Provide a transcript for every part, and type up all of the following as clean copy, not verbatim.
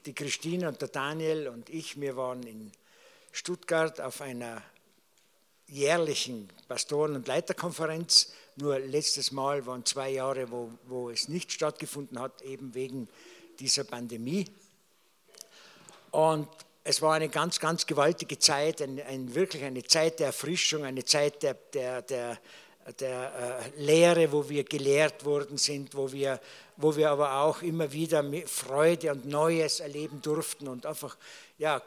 die Christine und der Daniel und ich, wir waren in Stuttgart auf einer jährlichen Pastoren- und Leiterkonferenz. Nur letztes Mal waren 2 Jahre, wo es nicht stattgefunden hat, eben wegen dieser Pandemie. Und es war eine ganz, ganz gewaltige Zeit, wirklich eine Zeit der Erfrischung, eine Zeit der Lehre, wo wir gelehrt worden sind, wo wir aber auch immer wieder Freude und Neues erleben durften und einfach ja,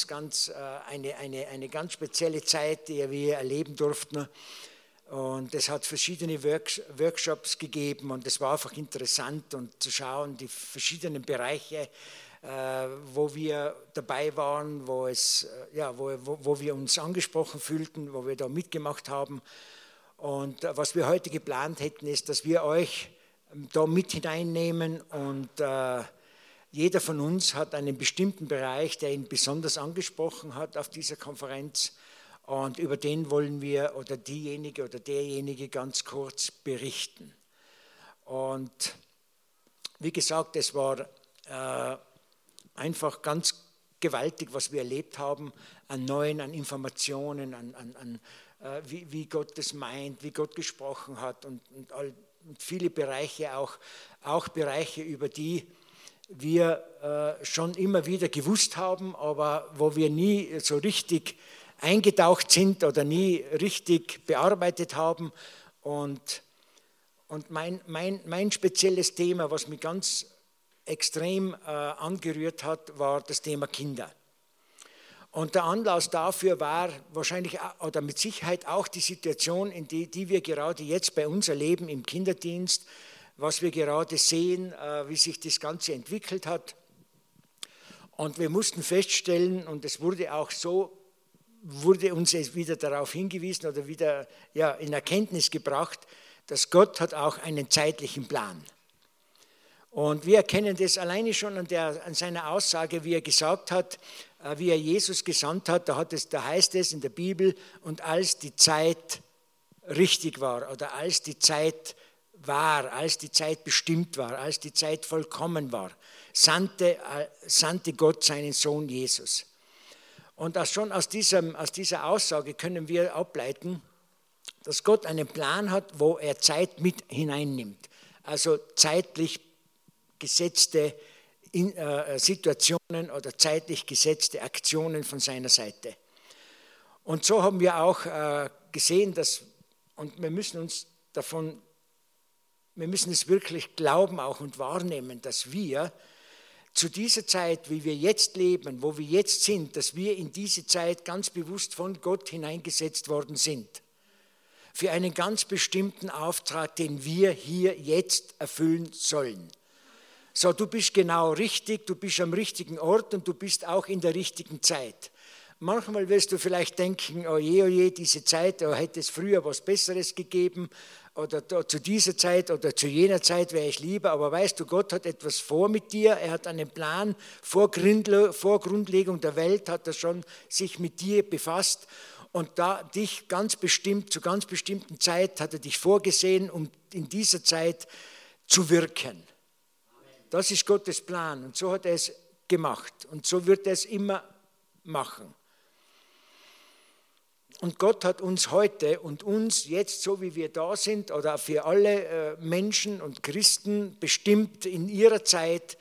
eine ganz spezielle Zeit, die wir erleben durften. Und es hat verschiedene Workshops gegeben und es war einfach interessant und zu schauen, die verschiedenen Bereiche, wo wir dabei waren, wo wir uns angesprochen fühlten, wo wir da mitgemacht haben. Und was wir heute geplant hätten, ist, dass wir euch da mit hineinnehmen und jeder von uns hat einen bestimmten Bereich, der ihn besonders angesprochen hat auf dieser Konferenz und über den wollen wir oder diejenige oder derjenige ganz kurz berichten. Und wie gesagt, es war einfach ganz gewaltig, was wir erlebt haben an Neuen, an Informationen, wie Gott das meint, wie Gott gesprochen hat und viele Bereiche, auch Bereiche, über die wir schon immer wieder gewusst haben, aber wo wir nie so richtig eingetaucht sind oder nie richtig bearbeitet haben. Und mein spezielles Thema, was mich ganz extrem angerührt hat, war das Thema Kinder. Und der Anlass dafür war wahrscheinlich oder mit Sicherheit auch die Situation, in die wir gerade jetzt bei uns erleben im Kinderdienst, was wir gerade sehen, wie sich das Ganze entwickelt hat. Und wir mussten feststellen, und es wurde auch so, wurde uns wieder darauf hingewiesen oder wieder in Erkenntnis gebracht, dass Gott hat auch einen zeitlichen Plan. Und wir erkennen das alleine schon an seiner Aussage, wie er gesagt hat, wie er Jesus gesandt hat, da heißt es in der Bibel, und als die Zeit richtig war oder als die Zeit war, als die Zeit bestimmt war, als die Zeit vollkommen war, sandte Gott seinen Sohn Jesus. Und schon aus dieser Aussage können wir ableiten, dass Gott einen Plan hat, wo er Zeit mit hineinnimmt. Also zeitlich gesetzte Situationen oder zeitlich gesetzte Aktionen von seiner Seite. Und so haben wir auch gesehen, und wir müssen es wirklich glauben auch und wahrnehmen, dass wir zu dieser Zeit, wie wir jetzt leben, wo wir jetzt sind, dass wir in diese Zeit ganz bewusst von Gott hineingesetzt worden sind. Für einen ganz bestimmten Auftrag, den wir hier jetzt erfüllen sollen. So, du bist genau richtig, du bist am richtigen Ort und du bist auch in der richtigen Zeit. Manchmal wirst du vielleicht denken, oh je, diese Zeit, hätte es früher was Besseres gegeben oder zu dieser Zeit oder zu jener Zeit wäre ich lieber. Aber weißt du, Gott hat etwas vor mit dir, er hat einen Plan, vor Grundlegung der Welt hat er schon sich mit dir befasst und da dich ganz bestimmt, zu ganz bestimmten Zeit hat er dich vorgesehen, um in dieser Zeit zu wirken. Das ist Gottes Plan und so hat er es gemacht und so wird er es immer machen. Und Gott hat uns heute und uns jetzt, so wie wir da sind, oder für alle Menschen und Christen bestimmt in ihrer Zeit,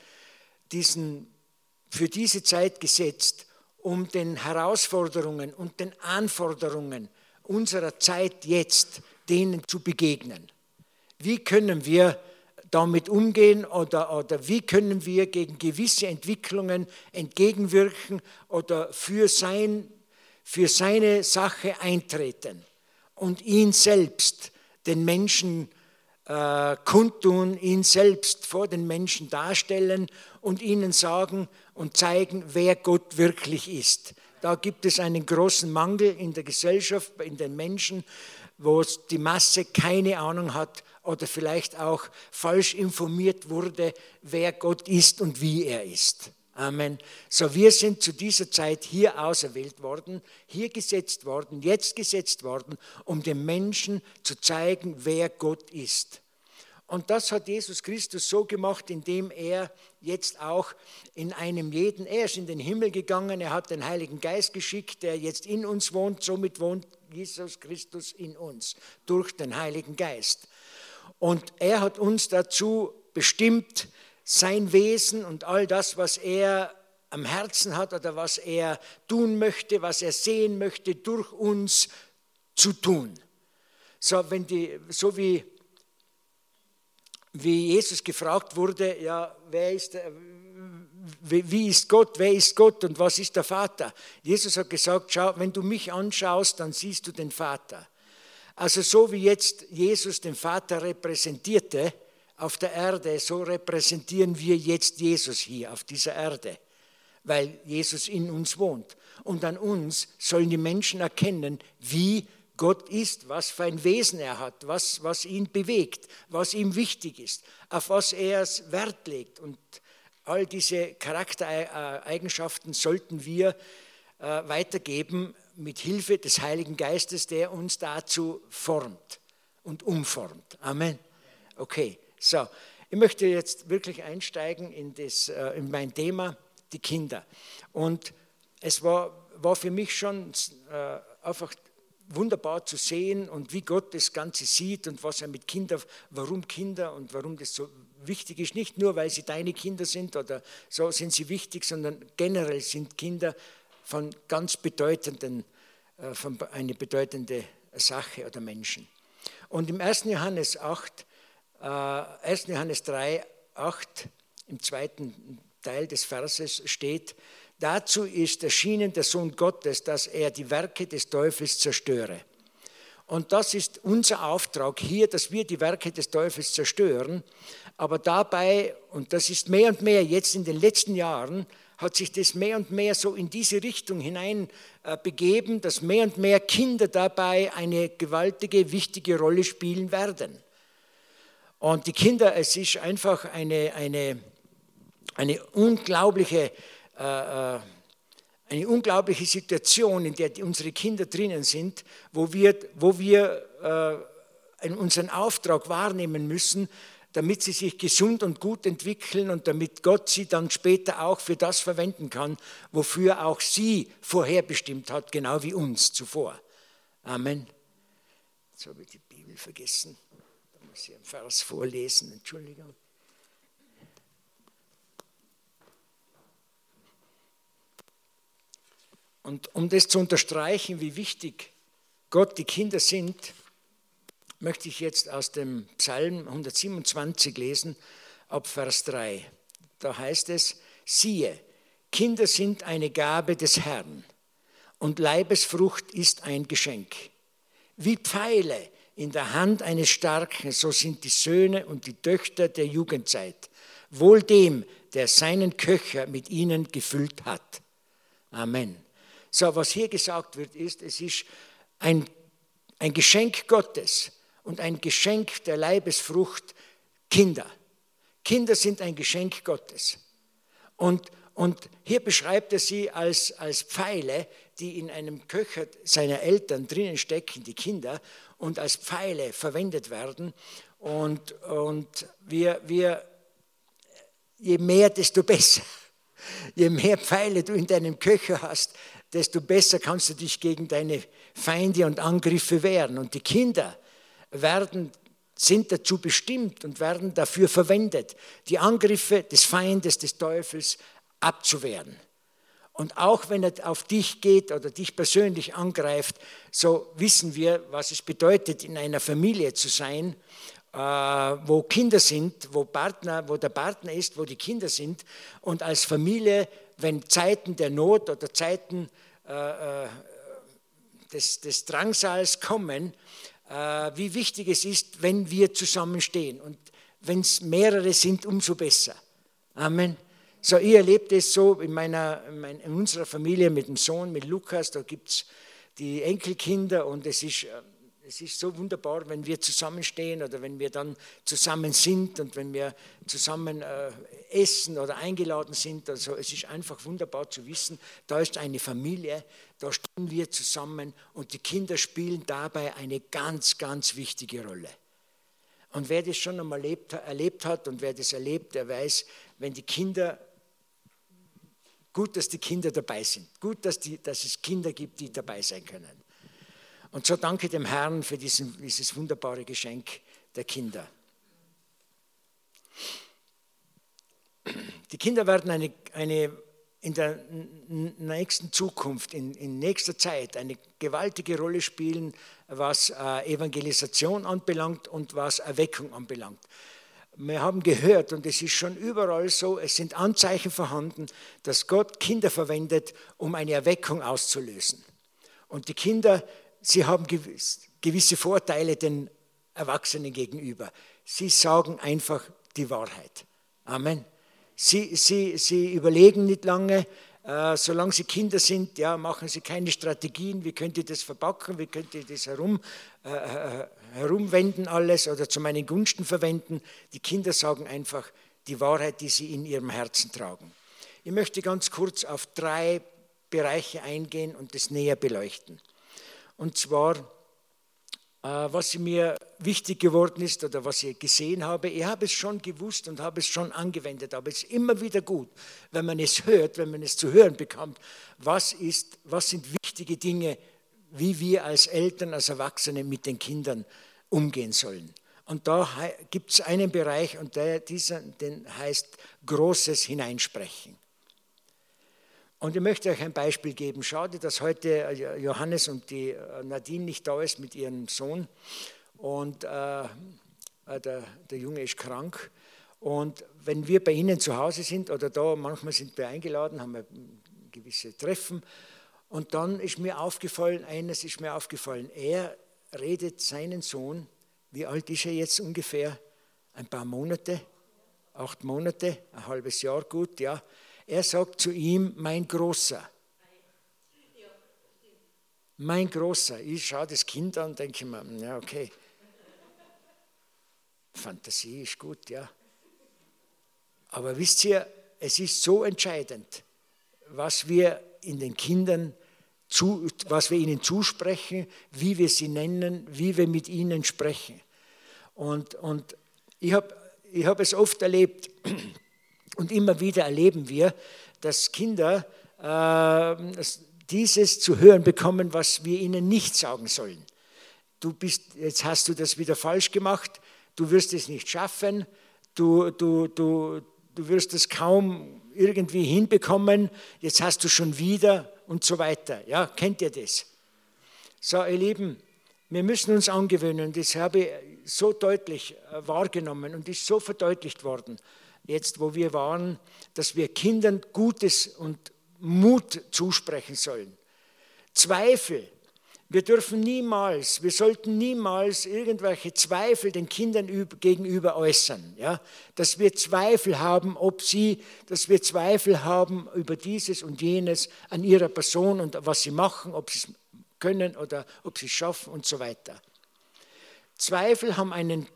für diese Zeit gesetzt, um den Herausforderungen und den Anforderungen unserer Zeit jetzt, denen zu begegnen. Wie können wir damit umgehen oder wie können wir gegen gewisse Entwicklungen entgegenwirken oder für seine Sache eintreten und ihn selbst den Menschen kundtun, ihn selbst vor den Menschen darstellen und ihnen sagen und zeigen, wer Gott wirklich ist. Da gibt es einen großen Mangel in der Gesellschaft, in den Menschen, wo die Masse keine Ahnung hat oder vielleicht auch falsch informiert wurde, wer Gott ist und wie er ist. Amen. So, wir sind zu dieser Zeit hier auserwählt worden, hier gesetzt worden, jetzt gesetzt worden, um den Menschen zu zeigen, wer Gott ist. Und das hat Jesus Christus so gemacht, indem er jetzt auch in einem jeden, er ist in den Himmel gegangen, er hat den Heiligen Geist geschickt, der jetzt in uns wohnt, somit wohnt Jesus Christus in uns durch den Heiligen Geist. Und er hat uns dazu bestimmt, sein Wesen und all das, was er am Herzen hat oder was er tun möchte, was er sehen möchte, durch uns zu tun. So wie Jesus gefragt wurde, ja, wie ist Gott, wer ist Gott und was ist der Vater? Jesus hat gesagt, schau, wenn du mich anschaust, dann siehst du den Vater. Also so wie jetzt Jesus den Vater repräsentierte auf der Erde, so repräsentieren wir jetzt Jesus hier auf dieser Erde, weil Jesus in uns wohnt. Und an uns sollen die Menschen erkennen, wie Gott ist, was für ein Wesen er hat, was ihn bewegt, was ihm wichtig ist, auf was er Wert legt. Und all diese Charaktereigenschaften sollten wir weitergeben mit Hilfe des Heiligen Geistes, der uns dazu formt und umformt. Amen. Okay, so, ich möchte jetzt wirklich einsteigen in mein Thema, die Kinder. Und es war für mich schon einfach wunderbar zu sehen und wie Gott das Ganze sieht und was er mit Kindern, warum Kinder und warum das so wichtig ist. Nicht nur, weil sie deine Kinder sind oder so sind sie wichtig, sondern generell sind Kinder von eine bedeutende Sache oder Menschen. Und im 1. Johannes 3, 8, im zweiten Teil des Verses steht, dazu ist erschienen der Sohn Gottes, dass er die Werke des Teufels zerstöre. Und das ist unser Auftrag hier, dass wir die Werke des Teufels zerstören. Aber dabei, und das ist mehr und mehr jetzt in den letzten Jahren, hat sich das mehr und mehr so in diese Richtung hinein begeben, dass mehr und mehr Kinder dabei eine gewaltige, wichtige Rolle spielen werden. Und die Kinder, es ist einfach eine unglaubliche Situation, in der unsere Kinder drinnen sind, wo wir unseren Auftrag wahrnehmen müssen, damit sie sich gesund und gut entwickeln und damit Gott sie dann später auch für das verwenden kann, wofür auch sie vorherbestimmt hat, genau wie uns zuvor. Amen. Jetzt habe ich die Bibel vergessen. Da muss ich einen Vers vorlesen, Entschuldigung. Und um das zu unterstreichen, wie wichtig Gott die Kinder sind, möchte ich jetzt aus dem Psalm 127 lesen, ab Vers 3. Da heißt es, siehe, Kinder sind eine Gabe des Herrn und Leibesfrucht ist ein Geschenk. Wie Pfeile in der Hand eines Starken, so sind die Söhne und die Töchter der Jugendzeit. Wohl dem, der seinen Köcher mit ihnen gefüllt hat. Amen. So, was hier gesagt wird, ist, es ist ein Geschenk Gottes und ein Geschenk der Leibesfrucht Kinder. Kinder sind ein Geschenk Gottes. Und hier beschreibt er sie als Pfeile, die in einem Köcher seiner Eltern drinnen stecken, die Kinder, und als Pfeile verwendet werden. Und je mehr, desto besser. Je mehr Pfeile du in deinem Köcher hast, desto besser kannst du dich gegen deine Feinde und Angriffe wehren. Und die Kinder sind dazu bestimmt und werden dafür verwendet, die Angriffe des Feindes, des Teufels abzuwehren. Und auch wenn er auf dich geht oder dich persönlich angreift, so wissen wir, was es bedeutet, in einer Familie zu sein, wo Kinder sind, wo der Partner ist, wo die Kinder sind. Und als Familie, wenn Zeiten der Not oder Zeiten des Drangsals kommen, wie wichtig es ist, wenn wir zusammenstehen. Und wenn es mehrere sind, umso besser. Amen. So, ich erlebe das so in unserer Familie mit dem Sohn, mit Lukas, da gibt es die Enkelkinder und es ist so wunderbar, wenn wir zusammenstehen oder wenn wir dann zusammen sind und wenn wir zusammen essen oder eingeladen sind. Also es ist einfach wunderbar zu wissen, da ist eine Familie, da stehen wir zusammen und die Kinder spielen dabei eine ganz, ganz wichtige Rolle. Und wer das schon einmal erlebt hat und wer das erlebt, der weiß, wenn die Kinder, gut, dass die Kinder dabei sind, gut, dass es Kinder gibt, die dabei sein können. Und so danke dem Herrn für dieses wunderbare Geschenk der Kinder. Die Kinder werden in der nächsten Zukunft, in nächster Zeit eine gewaltige Rolle spielen, was Evangelisation anbelangt und was Erweckung anbelangt. Wir haben gehört, und es ist schon überall so, es sind Anzeichen vorhanden, dass Gott Kinder verwendet, um eine Erweckung auszulösen. Und die Kinder, sie haben gewisse Vorteile den Erwachsenen gegenüber. Sie sagen einfach die Wahrheit. Amen. Sie überlegen nicht lange, solange sie Kinder sind, ja, machen sie keine Strategien, wie könnt ihr das verpacken, wie könnt ihr das herumwenden alles oder zu meinen Gunsten verwenden. Die Kinder sagen einfach die Wahrheit, die sie in ihrem Herzen tragen. Ich möchte ganz kurz auf 3 Bereiche eingehen und das näher beleuchten. Und zwar, was mir wichtig geworden ist oder was ich gesehen habe, ich habe es schon gewusst und habe es schon angewendet, aber es ist immer wieder gut, wenn man es hört, wenn man es zu hören bekommt, was sind wichtige Dinge, wie wir als Eltern, als Erwachsene mit den Kindern umgehen sollen. Und da gibt es einen Bereich und den heißt großes Hineinsprechen. Und ich möchte euch ein Beispiel geben. Schade, dass heute Johannes und die Nadine nicht da ist mit ihrem Sohn. Und der Junge ist krank. Und wenn wir bei ihnen zu Hause sind oder da, manchmal sind wir eingeladen, haben wir gewisse Treffen. Und dann ist mir aufgefallen, er redet seinen Sohn, wie alt ist er jetzt ungefähr? Ein paar Monate, 8 Monate, ein halbes Jahr gut, ja. Er sagt zu ihm, mein Großer. Mein Großer. Ich schaue das Kind an und denke mir, ja, okay. Fantasie ist gut, ja. Aber wisst ihr, es ist so entscheidend, was wir in den Kindern, was wir ihnen zusprechen, wie wir sie nennen, wie wir mit ihnen sprechen. Und ich hab es oft erlebt, und immer wieder erleben wir, dass Kinder dieses zu hören bekommen, was wir ihnen nicht sagen sollen. Jetzt hast du das wieder falsch gemacht, du wirst es nicht schaffen, du wirst es kaum irgendwie hinbekommen, jetzt hast du schon wieder und so weiter. Ja, kennt ihr das? So, ihr Lieben, wir müssen uns angewöhnen, das habe ich so deutlich wahrgenommen und ist so verdeutlicht worden, jetzt wo wir waren, dass wir Kindern Gutes und Mut zusprechen sollen. Zweifel, wir sollten niemals irgendwelche Zweifel den Kindern gegenüber äußern. Ja? Dass wir Zweifel haben, dass wir Zweifel haben über dieses und jenes an ihrer Person und was sie machen, ob sie es können oder ob sie es schaffen und so weiter. Zweifel haben einen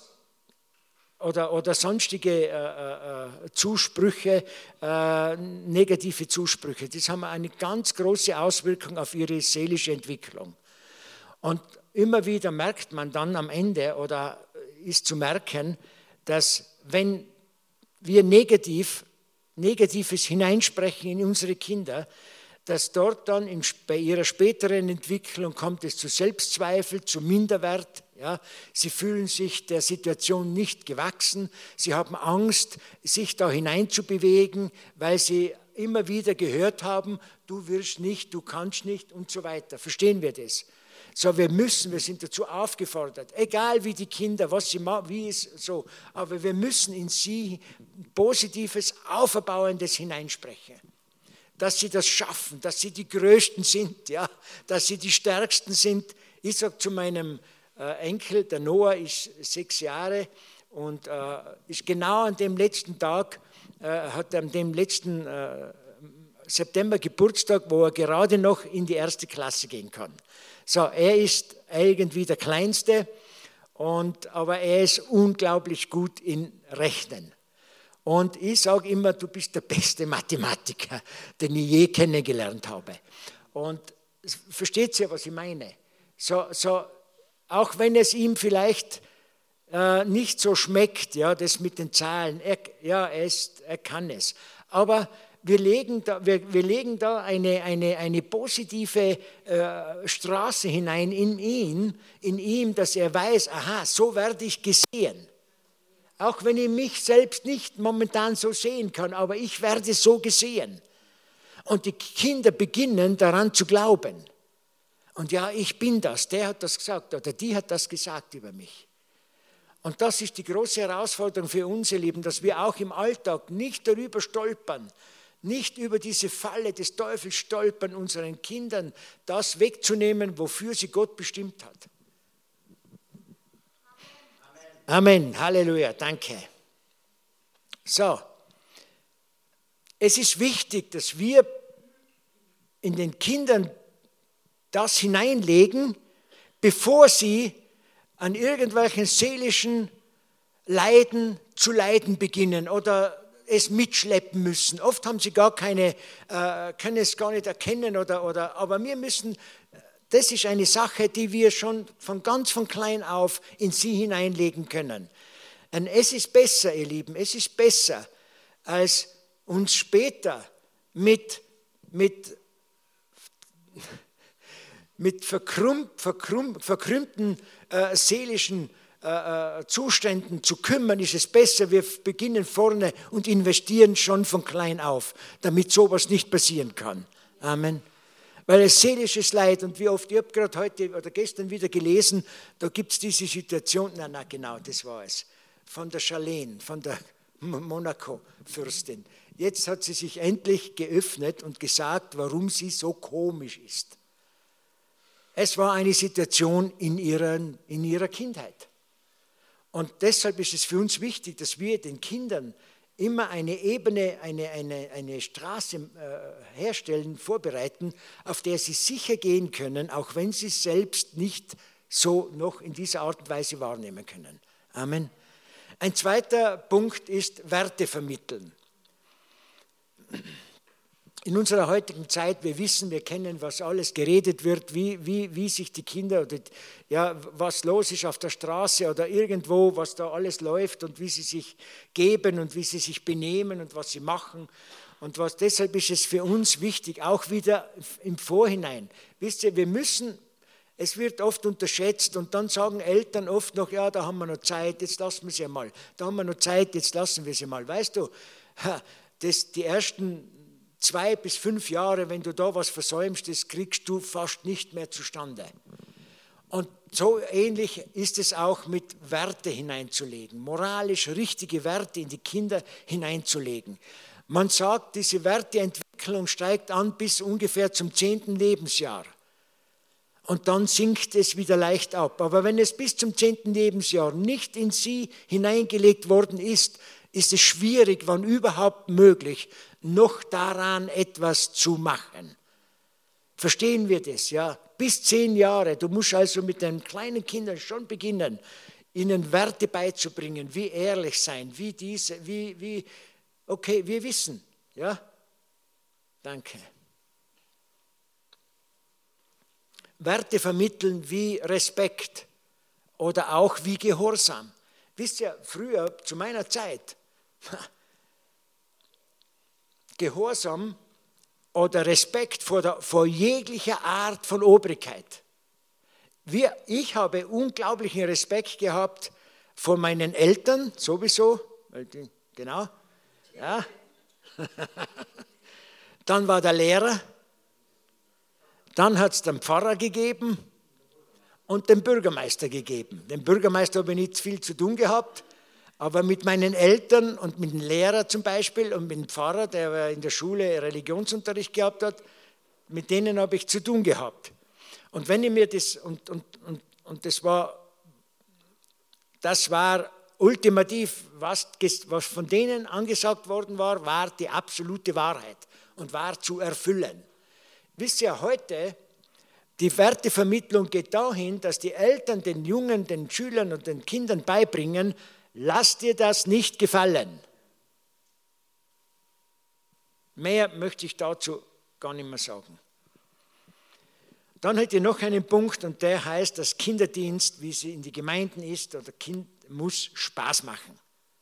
oder sonstige Zusprüche, negative Zusprüche, das haben eine ganz große Auswirkung auf ihre seelische Entwicklung. Und immer wieder merkt man dann am Ende oder ist zu merken, dass wenn wir Negatives hineinsprechen in unsere Kinder, dass dort dann bei ihrer späteren Entwicklung kommt es zu Selbstzweifel, zu Minderwert. Ja, sie fühlen sich der Situation nicht gewachsen, sie haben Angst, sich da hineinzubewegen, weil sie immer wieder gehört haben, du wirst nicht, du kannst nicht und so weiter. Verstehen wir das? So, wir sind dazu aufgefordert, egal wie die Kinder, was sie machen, wie es so, aber wir müssen in sie Positives, Auferbauendes hineinsprechen. Dass sie das schaffen, dass sie die Größten sind, ja, dass sie die Stärksten sind. Ich sage zu meinem Enkel, der Noah ist 6 Jahre und ist genau an dem letzten Tag, hat an dem letzten September Geburtstag, wo er gerade noch in die 1. Klasse gehen kann. So, er ist irgendwie der Kleinste, aber er ist unglaublich gut in Rechnen. Und ich sage immer, du bist der beste Mathematiker, den ich je kennengelernt habe. Und versteht ihr, was ich meine? So, auch wenn es ihm vielleicht nicht so schmeckt, ja, das mit den Zahlen. Er kann es. Aber wir legen da eine positive Straße hinein in ihm, dass er weiß, aha, so werde ich gesehen. Auch wenn ich mich selbst nicht momentan so sehen kann, aber ich werde so gesehen. Und die Kinder beginnen daran zu glauben. Und ja, ich bin das, der hat das gesagt oder die hat das gesagt über mich. Und das ist die große Herausforderung für uns, ihr Lieben, dass wir auch im Alltag nicht darüber stolpern, nicht über diese Falle des Teufels stolpern, unseren Kindern das wegzunehmen, wofür sie Gott bestimmt hat. Amen, Halleluja, danke. So, es ist wichtig, dass wir in den Kindern das hineinlegen, bevor sie an irgendwelchen seelischen Leiden zu leiden beginnen oder es mitschleppen müssen. Oft haben sie können es gar nicht erkennen, aber wir müssen, das ist eine Sache, die wir schon von klein auf in sie hineinlegen können. Und es ist besser, ihr Lieben, es ist besser, als uns später mit verkrümmten seelischen Zuständen zu kümmern, ist es besser, wir beginnen vorne und investieren schon von klein auf, damit sowas nicht passieren kann. Amen. Weil es seelisches Leid, und wie oft, ich habe gerade heute oder gestern wieder gelesen, da gibt es diese Situation, genau, das war es, von der Charlene, von der Monaco-Fürstin. Jetzt hat sie sich endlich geöffnet und gesagt, warum sie so komisch ist. Es war eine Situation in ihrer Kindheit. Und deshalb ist es für uns wichtig, dass wir den Kindern immer eine Ebene, eine Straße herstellen, vorbereiten, auf der sie sicher gehen können, auch wenn sie es selbst nicht so noch in dieser Art und Weise wahrnehmen können. Amen. Ein zweiter Punkt ist Werte vermitteln. In unserer heutigen Zeit, wir wissen, wir kennen, was alles geredet wird, wie sich die Kinder, was los ist auf der Straße oder irgendwo, was da alles läuft und wie sie sich geben und wie sie sich benehmen und was sie machen. Und deshalb ist es für uns wichtig, auch wieder im Vorhinein. Wisst ihr, es wird oft unterschätzt und dann sagen Eltern oft noch, ja, da haben wir noch Zeit, jetzt lassen wir sie mal. Da haben wir noch Zeit, jetzt lassen wir sie mal. Weißt du, die ersten 2 bis 5 Jahre, wenn du da was versäumst, das kriegst du fast nicht mehr zustande. Und so ähnlich ist es auch mit Werte hineinzulegen, moralisch richtige Werte in die Kinder hineinzulegen. Man sagt, diese Werteentwicklung steigt an bis ungefähr zum 10. Lebensjahr. Und dann sinkt es wieder leicht ab. Aber wenn es bis zum 10. Lebensjahr nicht in sie hineingelegt worden ist, ist es schwierig, wann überhaupt möglich, noch daran etwas zu machen. Verstehen wir das? Ja? Bis 10 Jahre. Du musst also mit den kleinen Kindern schon beginnen, ihnen Werte beizubringen, wie ehrlich sein, okay, wir wissen. Ja? Danke. Werte vermitteln wie Respekt oder auch wie Gehorsam. Wisst ihr, früher, zu meiner Zeit, Gehorsam oder Respekt vor jeglicher Art von Obrigkeit. Ich habe unglaublichen Respekt gehabt vor meinen Eltern, sowieso, genau, ja. Dann war der Lehrer, dann hat es den Pfarrer gegeben und den Bürgermeister gegeben. Den Bürgermeister habe ich nicht viel zu tun gehabt, aber mit meinen Eltern und mit dem Lehrer zum Beispiel und mit dem Pfarrer, der in der Schule Religionsunterricht gehabt hat, mit denen habe ich zu tun gehabt. Und wenn ich mir das war ultimativ, was von denen angesagt worden war, war die absolute Wahrheit und war zu erfüllen. Wisst ihr, heute, die Wertevermittlung geht dahin, dass die Eltern den Jungen, den Schülern und den Kindern beibringen, lass dir das nicht gefallen. Mehr möchte ich dazu gar nicht mehr sagen. Dann hätte ich noch einen Punkt und der heißt, dass Kinderdienst, wie sie in die Gemeinden ist oder muss Spaß machen.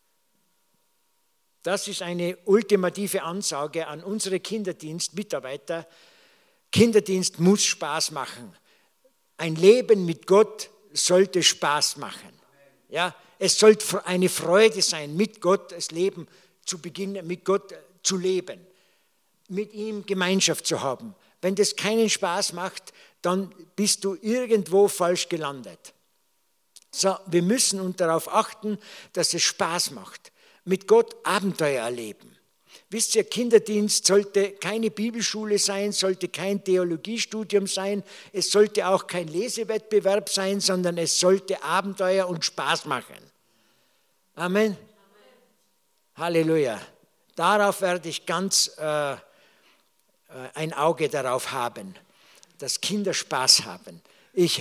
Das ist eine ultimative Ansage an unsere Kinderdienstmitarbeiter. Kinderdienst muss Spaß machen. Ein Leben mit Gott sollte Spaß machen. Ja, es sollte eine Freude sein, mit Gott das Leben zu beginnen, mit Gott zu leben, mit ihm Gemeinschaft zu haben. Wenn das keinen Spaß macht, dann bist du irgendwo falsch gelandet. So, wir müssen darauf achten, dass es Spaß macht. Mit Gott Abenteuer erleben. Wisst ihr, Kinderdienst sollte keine Bibelschule sein, sollte kein Theologiestudium sein, es sollte auch kein Lesewettbewerb sein, sondern es sollte Abenteuer und Spaß machen. Amen. Halleluja. Darauf werde ich ganz ein Auge darauf haben, dass Kinder Spaß haben. Ich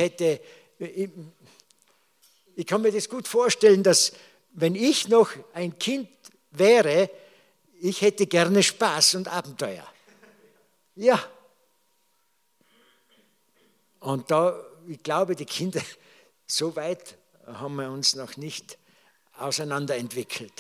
kann mir das gut vorstellen, dass wenn ich noch ein Kind wäre, ich hätte gerne Spaß und Abenteuer. Ja. Und da, ich glaube, die Kinder, so weit haben wir uns noch nicht auseinanderentwickelt.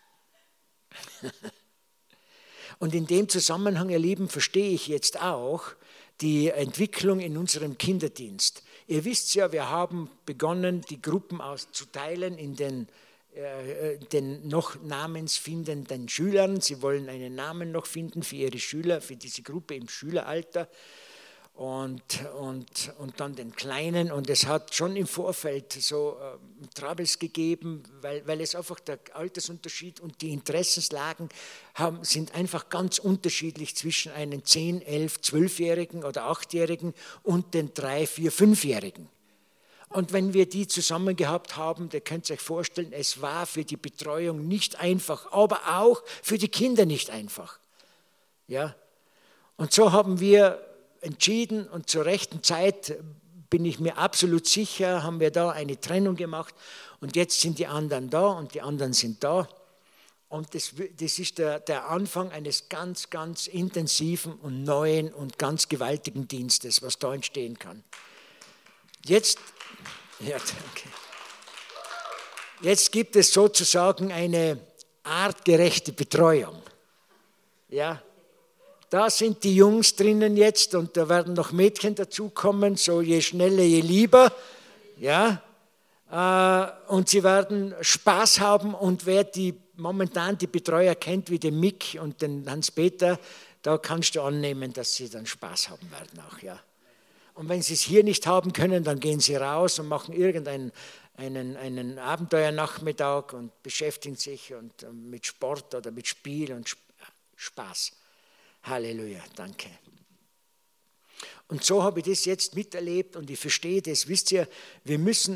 Und in dem Zusammenhang, ihr Lieben, verstehe ich jetzt auch die Entwicklung in unserem Kinderdienst. Ihr wisst ja, wir haben begonnen, die Gruppen auszuteilen in den noch namensfindenden Schülern. Sie wollen einen Namen noch finden für ihre Schüler, für diese Gruppe im Schüleralter und dann den Kleinen. Und es hat schon im Vorfeld so Troubles gegeben, weil es einfach der Altersunterschied und die Interessenslagen sind einfach ganz unterschiedlich zwischen einem 10-, 11-, 12-Jährigen oder 8-Jährigen und den 3-, 4-, 5-Jährigen. Und wenn wir die zusammen gehabt haben, da könnt ihr euch vorstellen, es war für die Betreuung nicht einfach, aber auch für die Kinder nicht einfach. Ja? Und so haben wir entschieden und zur rechten Zeit, bin ich mir absolut sicher, haben wir da eine Trennung gemacht und jetzt sind die anderen da und die anderen sind da. Und das ist der Anfang eines ganz, ganz intensiven und neuen und ganz gewaltigen Dienstes, was da entstehen kann. Jetzt gibt es sozusagen eine artgerechte Betreuung. Ja, da sind die Jungs drinnen jetzt und da werden noch Mädchen dazukommen, so je schneller, je lieber. Ja, und sie werden Spaß haben und wer momentan die Betreuer kennt, wie den Mick und den Hans-Peter, da kannst du annehmen, dass sie dann Spaß haben werden auch, ja. Und wenn sie es hier nicht haben können, dann gehen sie raus und machen irgendeinen einen Abenteuernachmittag und beschäftigen sich mit Sport oder mit Spiel und Spaß. Halleluja, danke. Und so habe ich das jetzt miterlebt und ich verstehe das. Wisst ihr, wir müssen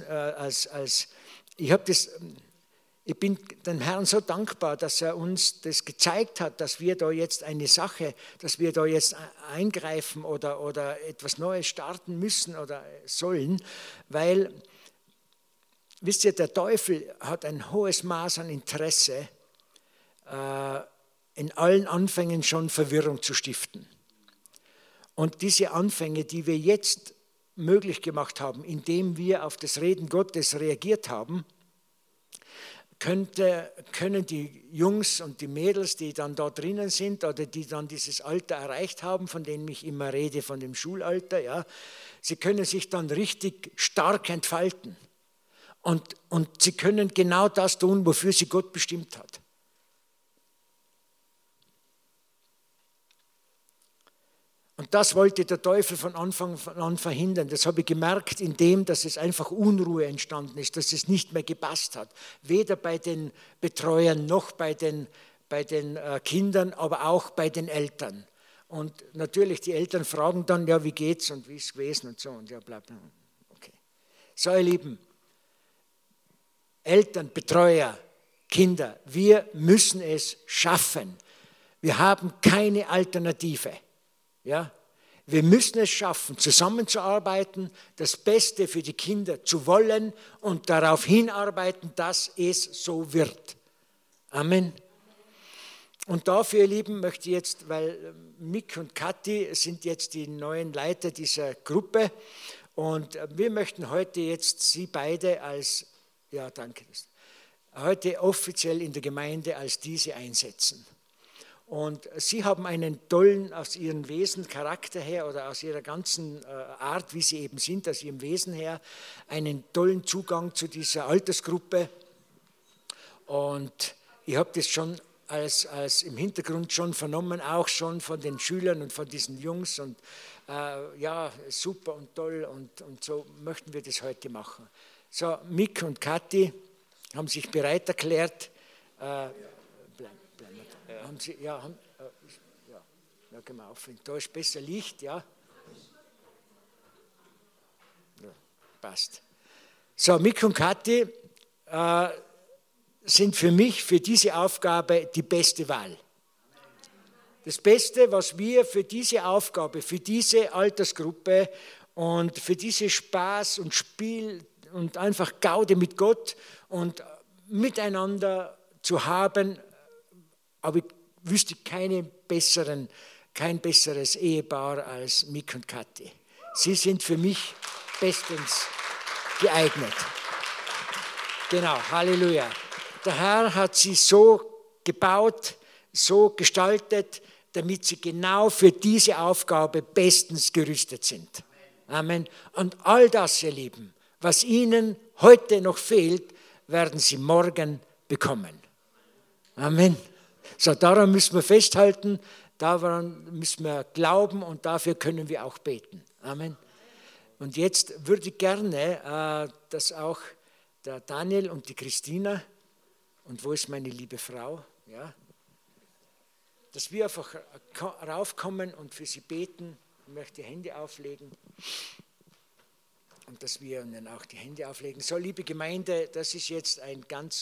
ich bin dem Herrn so dankbar, dass er uns das gezeigt hat, dass wir da jetzt eine Sache, dass wir da jetzt eingreifen oder etwas Neues starten müssen oder sollen, weil, wisst ihr, der Teufel hat ein hohes Maß an Interesse, in allen Anfängen schon Verwirrung zu stiften. Und diese Anfänge, die wir jetzt möglich gemacht haben, indem wir auf das Reden Gottes reagiert haben, können die Jungs und die Mädels, die dann da drinnen sind oder die dann dieses Alter erreicht haben, von dem ich immer rede, von dem Schulalter, ja, sie können sich dann richtig stark entfalten. Und sie können genau das tun, wofür sie Gott bestimmt hat. Und das wollte der Teufel von Anfang an verhindern. Das habe ich gemerkt, indem dass es einfach Unruhe entstanden ist, dass es nicht mehr gepasst hat. Weder bei den Betreuern noch bei den Kindern, aber auch bei den Eltern. Und natürlich, die Eltern fragen dann, ja, wie geht's und wie ist es gewesen und so. Und ja, bleibt. Okay. So, ihr Lieben, Eltern, Betreuer, Kinder, wir müssen es schaffen. Wir haben keine Alternative. Ja, wir müssen es schaffen, zusammenzuarbeiten, das Beste für die Kinder zu wollen und darauf hinarbeiten, dass es so wird. Amen. Und dafür, ihr Lieben, möchte ich jetzt, weil Mick und Kathi sind jetzt die neuen Leiter dieser Gruppe und wir möchten heute jetzt Sie beide als, ja danke, heute offiziell in der Gemeinde als diese einsetzen. Und sie haben einen tollen, aus ihrem Wesen, Charakter her oder aus ihrer ganzen Art, wie sie eben sind, aus ihrem Wesen her, einen tollen Zugang zu dieser Altersgruppe. Und ich habe das schon als im Hintergrund schon vernommen, auch schon von den Schülern und von diesen Jungs. Und ja, super und toll und so möchten wir das heute machen. So, Mick und Kathi haben sich bereit erklärt. Haben sie, ja, gehen wir auf. Da ist besser Licht, ja. Ja, passt. So, Mick und Kathi sind für mich, für diese Aufgabe, die beste Wahl. Das Beste, was wir für diese Aufgabe, für diese Altersgruppe und für diese Spaß und Spiel und einfach Gaude mit Gott und miteinander zu haben, aber ich wüsste kein besseres Ehepaar als Mick und Kathi. Sie sind für mich bestens geeignet. Genau, Halleluja. Der Herr hat sie so gebaut, so gestaltet, damit sie genau für diese Aufgabe bestens gerüstet sind. Amen. Und all das, ihr Lieben, was ihnen heute noch fehlt, werden sie morgen bekommen. Amen. So, daran müssen wir festhalten, daran müssen wir glauben und dafür können wir auch beten. Amen. Und jetzt würde ich gerne, dass auch der Daniel und die Christina, und wo ist meine liebe Frau, ja, dass wir einfach raufkommen und für sie beten. Ich möchte die Hände auflegen und dass wir ihnen auch die Hände auflegen. So, liebe Gemeinde, das ist jetzt ein ganz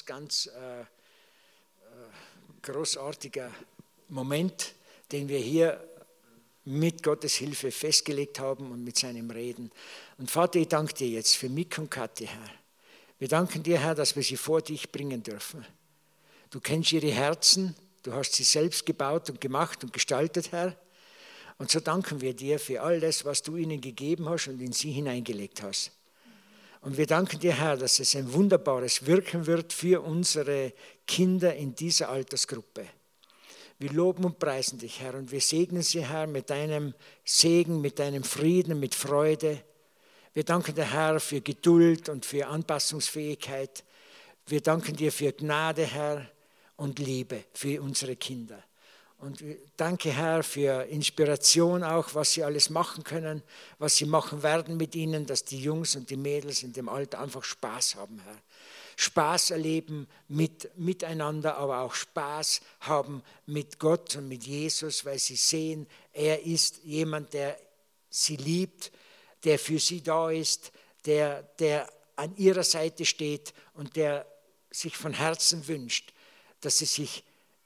großartiger Moment, den wir hier mit Gottes Hilfe festgelegt haben und mit seinem Reden. Und Vater, ich danke dir jetzt für Mick und Kathi, Herr. Wir danken dir, Herr, dass wir sie vor dich bringen dürfen. Du kennst ihre Herzen, du hast sie selbst gebaut und gemacht und gestaltet, Herr. Und so danken wir dir für all das, was du ihnen gegeben hast und in sie hineingelegt hast. Und wir danken dir, Herr, dass es ein wunderbares Wirken wird für unsere Kinder in dieser Altersgruppe. Wir loben und preisen dich, Herr, und wir segnen sie, Herr, mit deinem Segen, mit deinem Frieden, mit Freude. Wir danken dir, Herr, für Geduld und für Anpassungsfähigkeit. Wir danken dir für Gnade, Herr, und Liebe für unsere Kinder. Und danke, Herr, für Inspiration auch, was sie alles machen können, was sie machen werden mit ihnen, dass die Jungs und die Mädels in dem Alter einfach Spaß haben, Herr. Spaß erleben miteinander, aber auch Spaß haben mit Gott und mit Jesus, weil sie sehen, er ist jemand, der sie liebt, der für sie da ist, der an ihrer Seite steht und der sich von Herzen wünscht, dass sie sich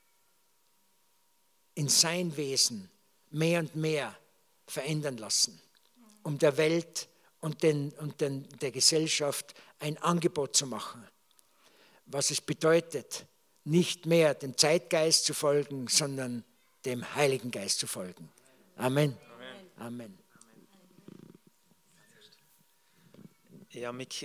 in sein Wesen mehr und mehr verändern lassen, um der Welt und der Gesellschaft ein Angebot zu machen, was es bedeutet, nicht mehr dem Zeitgeist zu folgen, sondern dem Heiligen Geist zu folgen. Amen. Amen. Amen. Ja, Mick,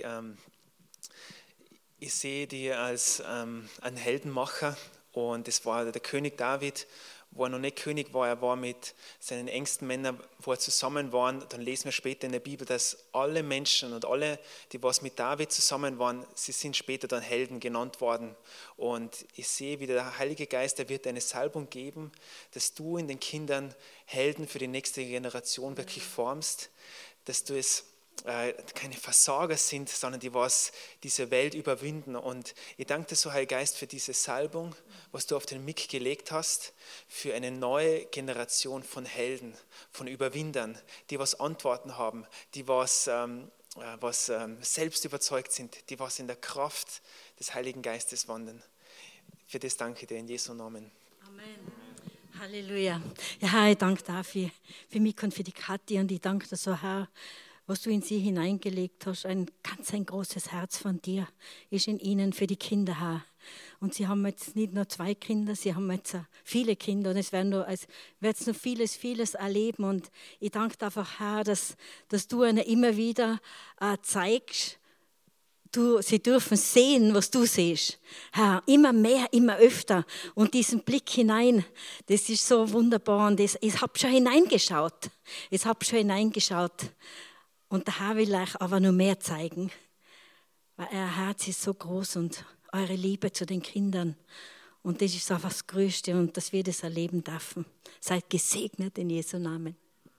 ich sehe dich als einen Heldenmacher und es war der König David, wo er noch nicht König war, er war mit seinen engsten Männern, wo er zusammen waren. Dann lesen wir später in der Bibel, dass alle Menschen und alle, die was mit David zusammen waren, sie sind später dann Helden genannt worden. Und ich sehe, wie der Heilige Geist, der wird eine Salbung geben, dass du in den Kindern Helden für die nächste Generation wirklich formst, dass du es keine Versager sind, sondern die was diese Welt überwinden. Und ich danke dir so, Heiliger Geist, für diese Salbung, was du auf den Mick gelegt hast, für eine neue Generation von Helden, von Überwindern, die was Antworten haben, die was selbst überzeugt sind, die was in der Kraft des Heiligen Geistes wandeln. Für das danke ich dir in Jesu Namen. Amen. Halleluja. Ja, Herr, ich danke dafür, für mich und für die Kathi, und ich danke dir so, Herr, was du in sie hineingelegt hast. Ein großes Herz von dir ist in ihnen für die Kinder, Herr. Und sie haben jetzt nicht nur 2 Kinder, sie haben jetzt viele Kinder und es wird noch vieles erleben. Und ich danke dir einfach, Herr, dass du ihnen immer wieder zeigst, sie dürfen sehen, was du siehst. Herr, immer mehr, immer öfter. Und diesen Blick hinein, das ist so wunderbar. Und ich habe schon hineingeschaut. Und der Herr will euch aber nur mehr zeigen. Weil euer Herz ist so groß und eure Liebe zu den Kindern. Und das ist einfach das Größte und dass wir das erleben dürfen. Seid gesegnet in Jesu Namen.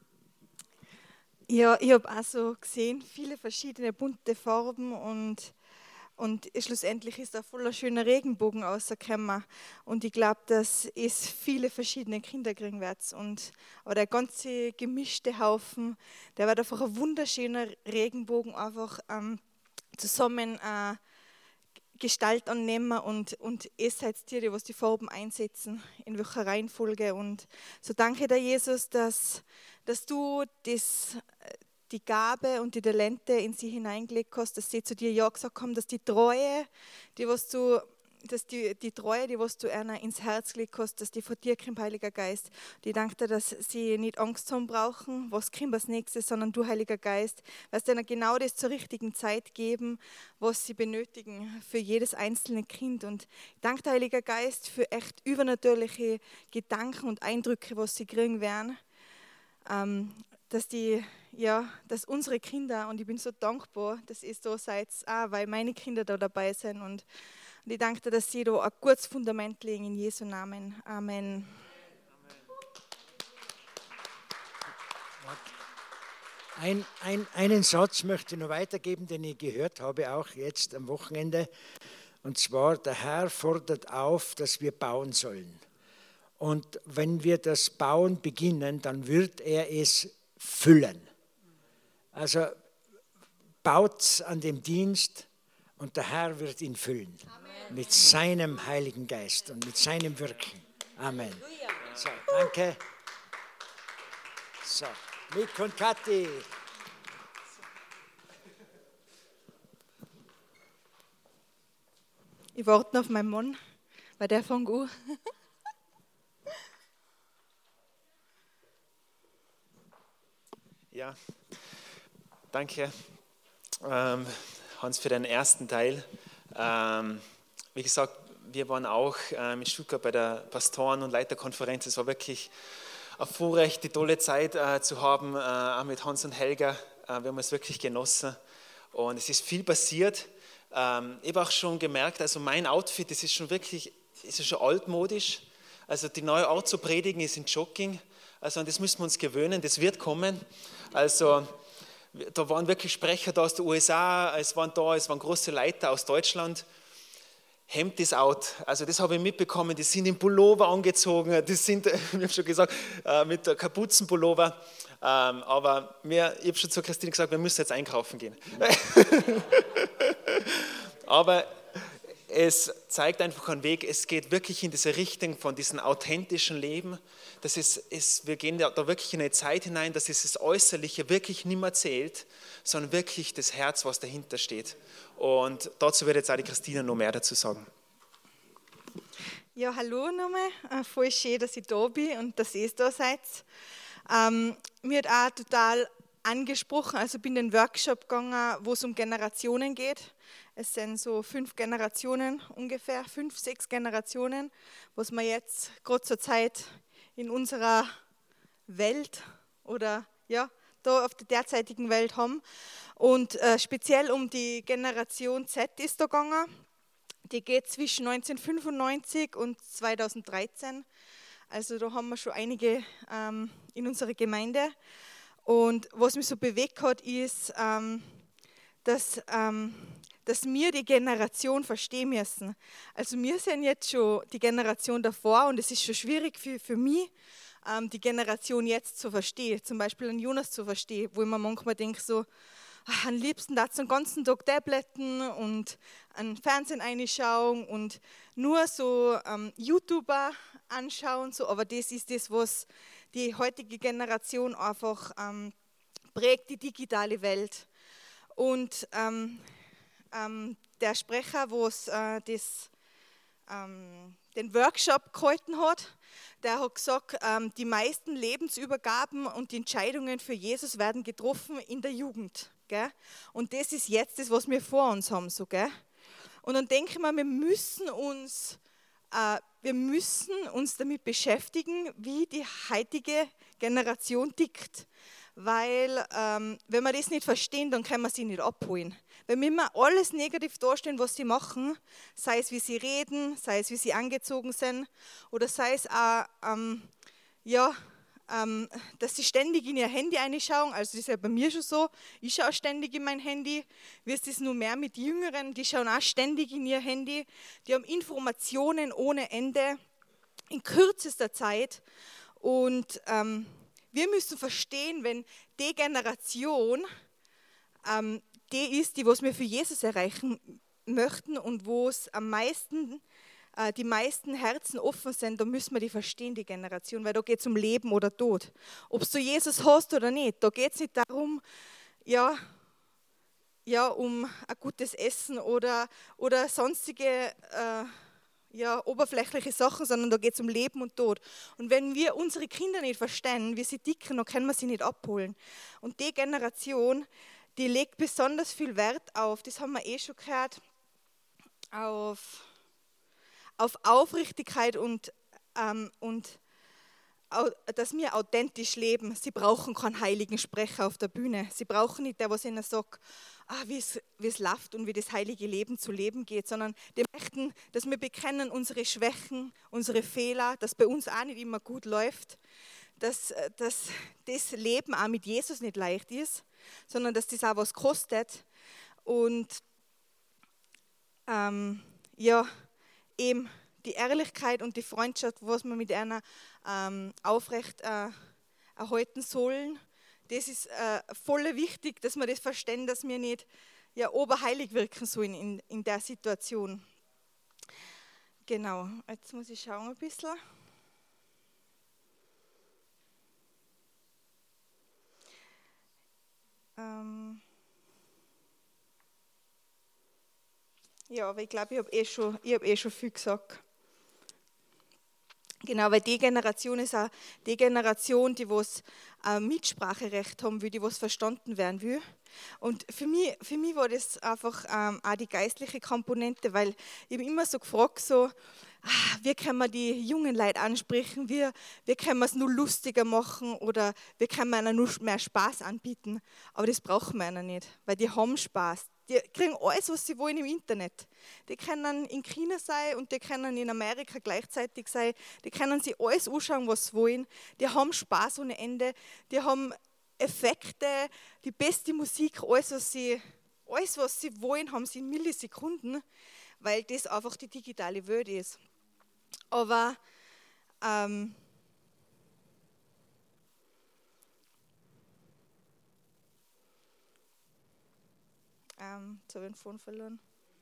Ja, ich habe auch so gesehen, viele verschiedene bunte Farben und schlussendlich ist da voller schöner Regenbogen rausgekommen. Und ich glaube, dass es viele verschiedene Kinder kriegen wird. Aber der ganze gemischte Haufen, der wird einfach ein wunderschöner Regenbogen einfach zusammen Gestalt annehmen und ihr seid die, was die Farben einsetzen, in welcher Reihenfolge. Und so danke dir, Jesus, dass du die Gabe und die Talente in sie hineingelegt hast, dass sie zu dir ja gesagt haben, dass die Treue, die was du einer ins Herz gelegt hast, dass die von dir kommt, Heiliger Geist. Und ich danke dir, dass sie nicht Angst haben brauchen, was kommt als nächstes, sondern du, Heiliger Geist, wirst ihnen genau das zur richtigen Zeit geben, was sie benötigen für jedes einzelne Kind. Und ich danke dir, Heiliger Geist, für echt übernatürliche Gedanken und Eindrücke, was sie kriegen werden. Dass unsere Kinder, und ich bin so dankbar, dass ihr da seid, auch weil meine Kinder da dabei sind. Und ich danke dir, dass sie da ein gutes Fundament legen in Jesu Namen. Amen. Einen Satz möchte ich noch weitergeben, den ich gehört habe, auch jetzt am Wochenende. Und zwar, der Herr fordert auf, dass wir bauen sollen. Und wenn wir das Bauen beginnen, dann wird er es füllen. Also baut an dem Dienst und der Herr wird ihn füllen. Amen. Mit seinem Heiligen Geist und mit seinem Wirken. Amen. So, danke. So, Mick und Kathi. Ich warte auf meinen Mann, weil der fängt an. Ja, danke, Hans, für deinen ersten Teil. Wie gesagt, wir waren auch in Stuttgart bei der Pastoren- und Leiterkonferenz. Es war wirklich ein Vorrecht, die tolle Zeit zu haben, auch mit Hans und Helga. Wir haben es wirklich genossen und es ist viel passiert. Ich habe auch schon gemerkt, also mein Outfit, das ist schon altmodisch. Also die neue Art zu predigen ist in Jogging. Also an das müssen wir uns gewöhnen, das wird kommen. Also da waren wirklich Sprecher da aus den USA, es waren große Leiter aus Deutschland. Hemd ist out. Also das habe ich mitbekommen, die sind im Pullover angezogen, die sind, ich habe schon gesagt, mit der Kapuzenpullover. Aber ich habe schon zu Christine gesagt, wir müssen jetzt einkaufen gehen. Aber es zeigt einfach einen Weg, es geht wirklich in diese Richtung von diesem authentischen Leben. Wir gehen da wirklich in eine Zeit hinein, dass das Äußerliche wirklich nicht mehr zählt, sondern wirklich das Herz, was dahinter steht. Und dazu wird jetzt auch die Christine noch mehr dazu sagen. Ja, hallo nochmal. Voll schön, dass ich da bin und dass ihr da seid. Mir hat auch total angesprochen, also bin in den Workshop gegangen, wo es um Generationen geht. Es sind so 5 Generationen ungefähr, 5, 6 Generationen, was wir jetzt gerade zur Zeit in unserer Welt oder ja, da auf der derzeitigen Welt haben. Und speziell um die Generation Z ist da gegangen. Die geht zwischen 1995 und 2013. Also da haben wir schon einige in unserer Gemeinde. Und was mich so bewegt hat, ist, dass wir die Generation verstehen müssen. Also wir sind jetzt schon die Generation davor und es ist schon schwierig für mich, die Generation jetzt zu verstehen. Zum Beispiel einen Jonas zu verstehen, wo ich mir manchmal denke, so, am liebsten da den ganzen Tag Tabletten und an Fernsehen reinschauen und nur so YouTuber anschauen. So. Aber das ist das, was die heutige Generation einfach prägt, die digitale Welt. Und der Sprecher, wo es den Workshop gehalten hat, der hat gesagt, die meisten Lebensübergaben und die Entscheidungen für Jesus werden getroffen in der Jugend. Gell? Und das ist jetzt das, was wir vor uns haben. So, gell? Und dann denke ich mir, wir müssen uns damit beschäftigen, wie die heutige Generation tickt. Weil, wenn wir das nicht verstehen, dann können wir sie nicht abholen. Wenn wir immer alles negativ darstellen, was sie machen, sei es, wie sie reden, sei es, wie sie angezogen sind, oder sei es auch, dass sie ständig in ihr Handy reinschauen. Also das ist ja bei mir schon so, ich schaue ständig in mein Handy. Wirst es nur mehr mit Jüngeren, die schauen auch ständig in ihr Handy. Die haben Informationen ohne Ende in kürzester Zeit. Und wir müssen verstehen, wenn die Generation die ist, die was wir für Jesus erreichen möchten und wo es am meisten die meisten Herzen offen sind, da müssen wir die verstehen, die Generation, weil da geht es um Leben oder Tod. Ob du Jesus hast oder nicht, da geht es nicht darum, um ein gutes Essen oder sonstige oberflächliche Sachen, sondern da geht es um Leben und Tod. Und wenn wir unsere Kinder nicht verstehen, wie sie ticken, dann können wir sie nicht abholen. Und die Generation, die legt besonders viel Wert auf, das haben wir schon gehört, auf Aufrichtigkeit und dass wir authentisch leben. Sie brauchen keinen heiligen Sprecher auf der Bühne. Sie brauchen nicht der, was ihnen sagt, wie es läuft und wie das heilige Leben zu leben geht, sondern die möchten, dass wir bekennen unsere Schwächen, unsere Fehler, dass bei uns auch nicht immer gut läuft, dass das Leben auch mit Jesus nicht leicht ist, sondern dass das auch was kostet. Und eben die Ehrlichkeit und die Freundschaft, was wir mit einer aufrecht erhalten sollen, das ist voll wichtig, dass wir das verstehen, dass wir nicht oberheilig wirken sollen in der Situation. Genau, jetzt muss ich schauen ein bisschen. Aber ich glaube, ich habe schon viel gesagt. Genau, weil die Generation ist auch die Generation, die was Mitspracherecht haben will, die was verstanden werden will. Und für mich war das einfach auch die geistliche Komponente, weil ich habe immer so gefragt, wie können wir die jungen Leute ansprechen, wie können wir es nur lustiger machen oder wie können wir ihnen nur mehr Spaß anbieten. Aber das brauchen wir ihnen nicht, weil die haben Spaß. Die kriegen alles, was sie wollen im Internet. Die können in China sein und die können in Amerika gleichzeitig sein. Die können sich alles anschauen, was sie wollen. Die haben Spaß ohne Ende. Die haben Effekte, die beste Musik, alles, was sie wollen, haben sie in Millisekunden, weil das einfach die digitale Welt ist. Aber jetzt habe ich den Faden verloren.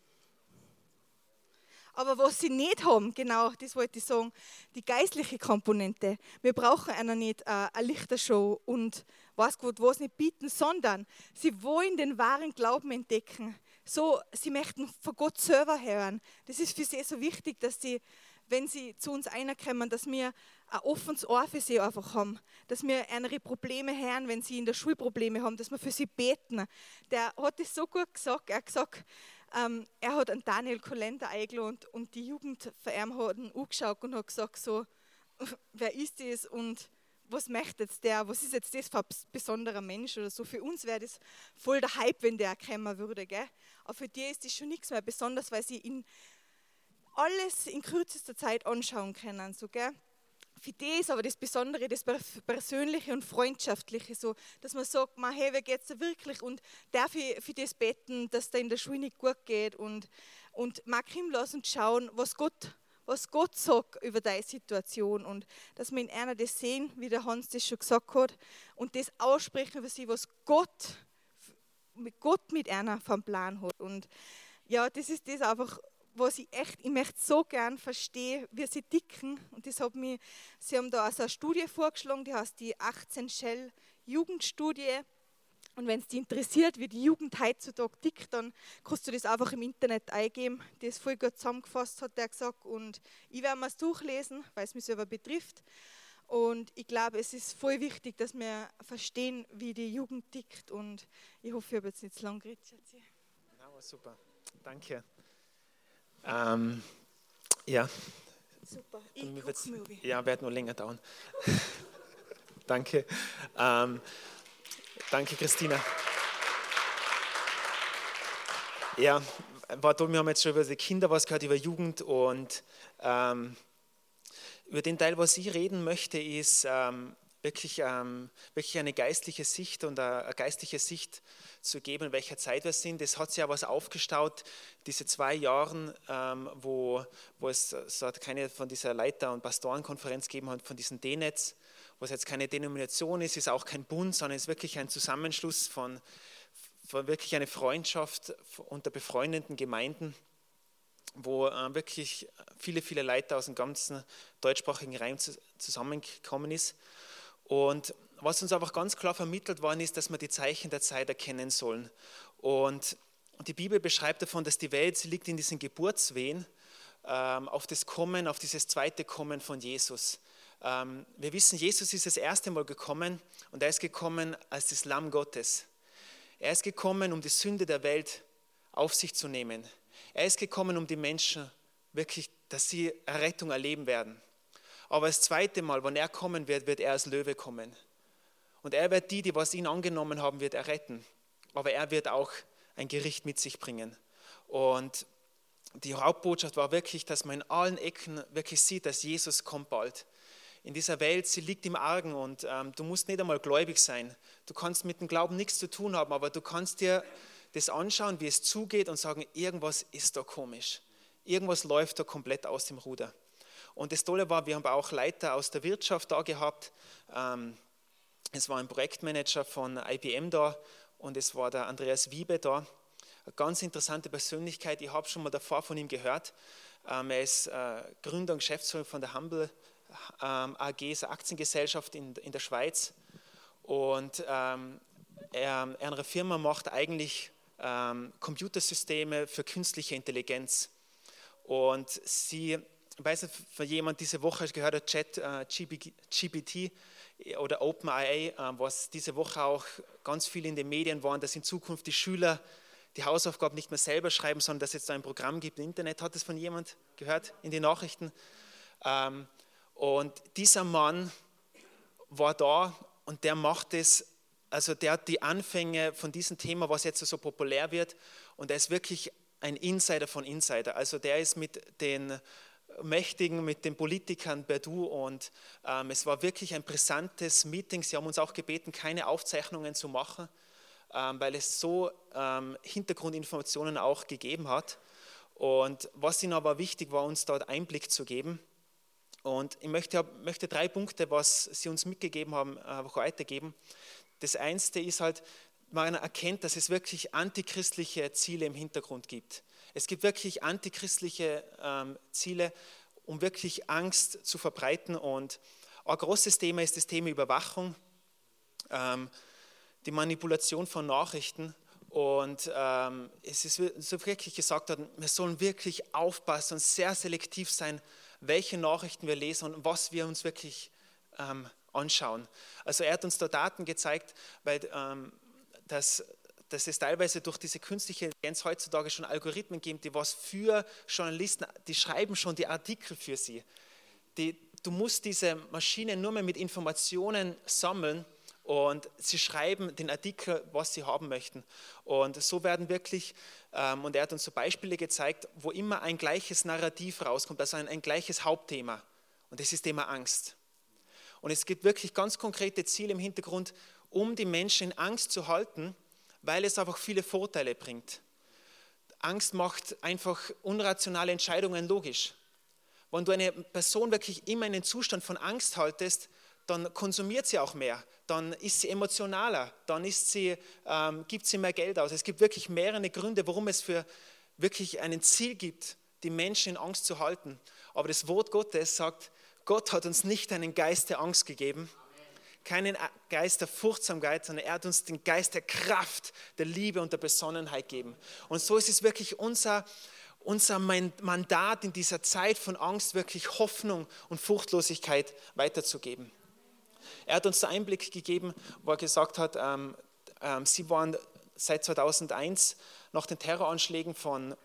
Aber was sie nicht haben, genau, das wollte ich sagen, die geistliche Komponente. Wir brauchen einer nicht eine Lichtershow und weiß Gott was nicht bieten, sondern sie wollen den wahren Glauben entdecken. Sie möchten von Gott selber hören. Das ist für sie so wichtig, dass sie, wenn sie zu uns reinkommen, dass wir ein offenes Ohr für sie einfach haben, dass wir ihre Probleme hören, wenn sie in der Schule Probleme haben, dass wir für sie beten. Der hat es so gut gesagt, er hat gesagt, er hat einen Daniel Kolender eingeladen und die Jugend von ihm hat ihn angeschaut und hat gesagt, so, wer ist das und was möchte jetzt der, was ist jetzt das für ein besonderer Mensch oder so. Für uns wäre das voll der Hype, wenn der kommen würde, gell? Aber für die ist das schon nichts mehr, besonders weil sie ihn alles in kürzester Zeit anschauen können, so, gell? Für die ist aber das Besondere, das Persönliche und Freundschaftliche, so, dass man sagt, hey, wie geht es dir wirklich und darf ich für das beten, dass dir in der Schule nicht gut geht und mag hinlassen und schauen, was Gott sagt über deine Situation und dass wir in einer das sehen, wie der Hans das schon gesagt hat und das aussprechen für sie, was Gott mit einer vom Plan hat. Und ja, das ist das einfach, was ich möchte so gern verstehen, wie sie ticken. Und sie haben da also eine Studie vorgeschlagen, die heißt die 18-Shell-Jugendstudie. Und wenn es dich interessiert, wie die Jugend heutzutage tickt, dann kannst du das einfach im Internet eingeben. Das ist voll gut zusammengefasst, hat der gesagt. Und ich werde mir es durchlesen, weil es mich selber betrifft. Und ich glaube, es ist voll wichtig, dass wir verstehen, wie die Jugend tickt. Und ich hoffe, ich habe jetzt nicht zu lange geredet. Genau, super. Danke. Ja. Super, ich gucke mir an. Ja, wird nur länger dauern. Danke. Danke, Christina. Ja, wir haben jetzt schon über die Kinder was gehört, über Jugend und über den Teil, was ich reden möchte, ist wirklich eine geistliche Sicht und eine geistliche Sicht zu geben, in welcher Zeit wir sind. Es hat sich ja was aufgestaut, diese 2 Jahre, wo es so keine von dieser Leiter- und Pastorenkonferenz gegeben hat, von diesen D-Netz, wo es jetzt keine Denomination ist auch kein Bund, sondern es ist wirklich ein Zusammenschluss von wirklich eine Freundschaft unter befreundeten Gemeinden, wo wirklich viele Leute aus dem ganzen deutschsprachigen Raum zusammengekommen ist. Und was uns einfach ganz klar vermittelt worden ist, dass wir die Zeichen der Zeit erkennen sollen. Und die Bibel beschreibt davon, dass die Welt, sie liegt in diesen Geburtswehen auf dieses zweite Kommen von Jesus. Wir wissen, Jesus ist das erste Mal gekommen und er ist gekommen als das Lamm Gottes. Er ist gekommen, um die Sünde der Welt auf sich zu nehmen. Er ist gekommen, um die Menschen wirklich, dass sie Errettung erleben werden. Aber das zweite Mal, wenn er kommen wird, wird er als Löwe kommen. Und er wird die was ihn angenommen haben, wird erretten. Aber er wird auch ein Gericht mit sich bringen. Und die Hauptbotschaft war wirklich, dass man in allen Ecken wirklich sieht, dass Jesus kommt bald. In dieser Welt, sie liegt im Argen und du musst nicht einmal gläubig sein. Du kannst mit dem Glauben nichts zu tun haben, aber du kannst dir das anschauen, wie es zugeht und sagen, irgendwas ist da komisch. Irgendwas läuft da komplett aus dem Ruder. Und das Tolle war, wir haben auch Leiter aus der Wirtschaft da gehabt. Es war ein Projektmanager von IBM da und es war der Andreas Wiebe da. Eine ganz interessante Persönlichkeit, ich habe schon mal davor von ihm gehört. Er ist Gründer und Geschäftsführer von der Humble AG, eine Aktiengesellschaft in der Schweiz. Und eine Firma macht eigentlich Computersysteme für künstliche Intelligenz. Und ich weiß nicht, von jemand diese Woche gehört hat, ChatGPT oder OpenAI, was diese Woche auch ganz viel in den Medien waren, dass in Zukunft die Schüler die Hausaufgaben nicht mehr selber schreiben, sondern dass es jetzt ein Programm gibt im Internet. Hat das von jemand gehört in den Nachrichten? Und dieser Mann war da und der macht es, also der hat die Anfänge von diesem Thema, was jetzt so populär wird, und er ist wirklich ein Insider von Insider. Also der ist mit den Mächtigen, mit den Politikern per Du und es war wirklich ein brisantes Meeting. Sie haben uns auch gebeten, keine Aufzeichnungen zu machen, weil es so Hintergrundinformationen auch gegeben hat. Und was ihnen aber wichtig war, uns dort Einblick zu geben. Und ich möchte 3 Punkte, was sie uns mitgegeben haben, weitergeben. Das Einste ist halt, man erkennt, dass es wirklich antichristliche Ziele im Hintergrund gibt. Es gibt wirklich antichristliche Ziele, um wirklich Angst zu verbreiten. Und ein großes Thema ist das Thema Überwachung, die Manipulation von Nachrichten. Und es ist so wirklich gesagt worden, wir sollen wirklich aufpassen und sehr selektiv sein, welche Nachrichten wir lesen und was wir uns wirklich anschauen. Also er hat uns da Daten gezeigt, weil dass es teilweise durch diese künstliche Intelligenz heutzutage schon Algorithmen gibt, die was für Journalisten, die schreiben schon die Artikel für sie. Du musst diese Maschine nur mehr mit Informationen sammeln und sie schreiben den Artikel, was sie haben möchten. Und so werden wirklich, und er hat uns so Beispiele gezeigt, wo immer ein gleiches Narrativ rauskommt, also ein gleiches Hauptthema. Und das ist das Thema Angst. Und es gibt wirklich ganz konkrete Ziele im Hintergrund, um die Menschen in Angst zu halten, weil es einfach viele Vorteile bringt. Angst macht einfach unrationale Entscheidungen logisch. Wenn du eine Person wirklich immer in einen Zustand von Angst haltest, dann konsumiert sie auch mehr, dann ist sie emotionaler, dann gibt sie mehr Geld aus. Es gibt wirklich mehrere Gründe, warum es für wirklich ein Ziel gibt, die Menschen in Angst zu halten. Aber das Wort Gottes sagt, Gott hat uns nicht einen Geist der Angst gegeben, keinen Geist der Furchtsamkeit, sondern er hat uns den Geist der Kraft, der Liebe und der Besonnenheit gegeben. Und so ist es wirklich unser unser Mandat in dieser Zeit von Angst wirklich Hoffnung und Furchtlosigkeit weiterzugeben. Er hat uns den Einblick gegeben, wo er gesagt hat, sie waren seit 2001 nach den Terroranschlägen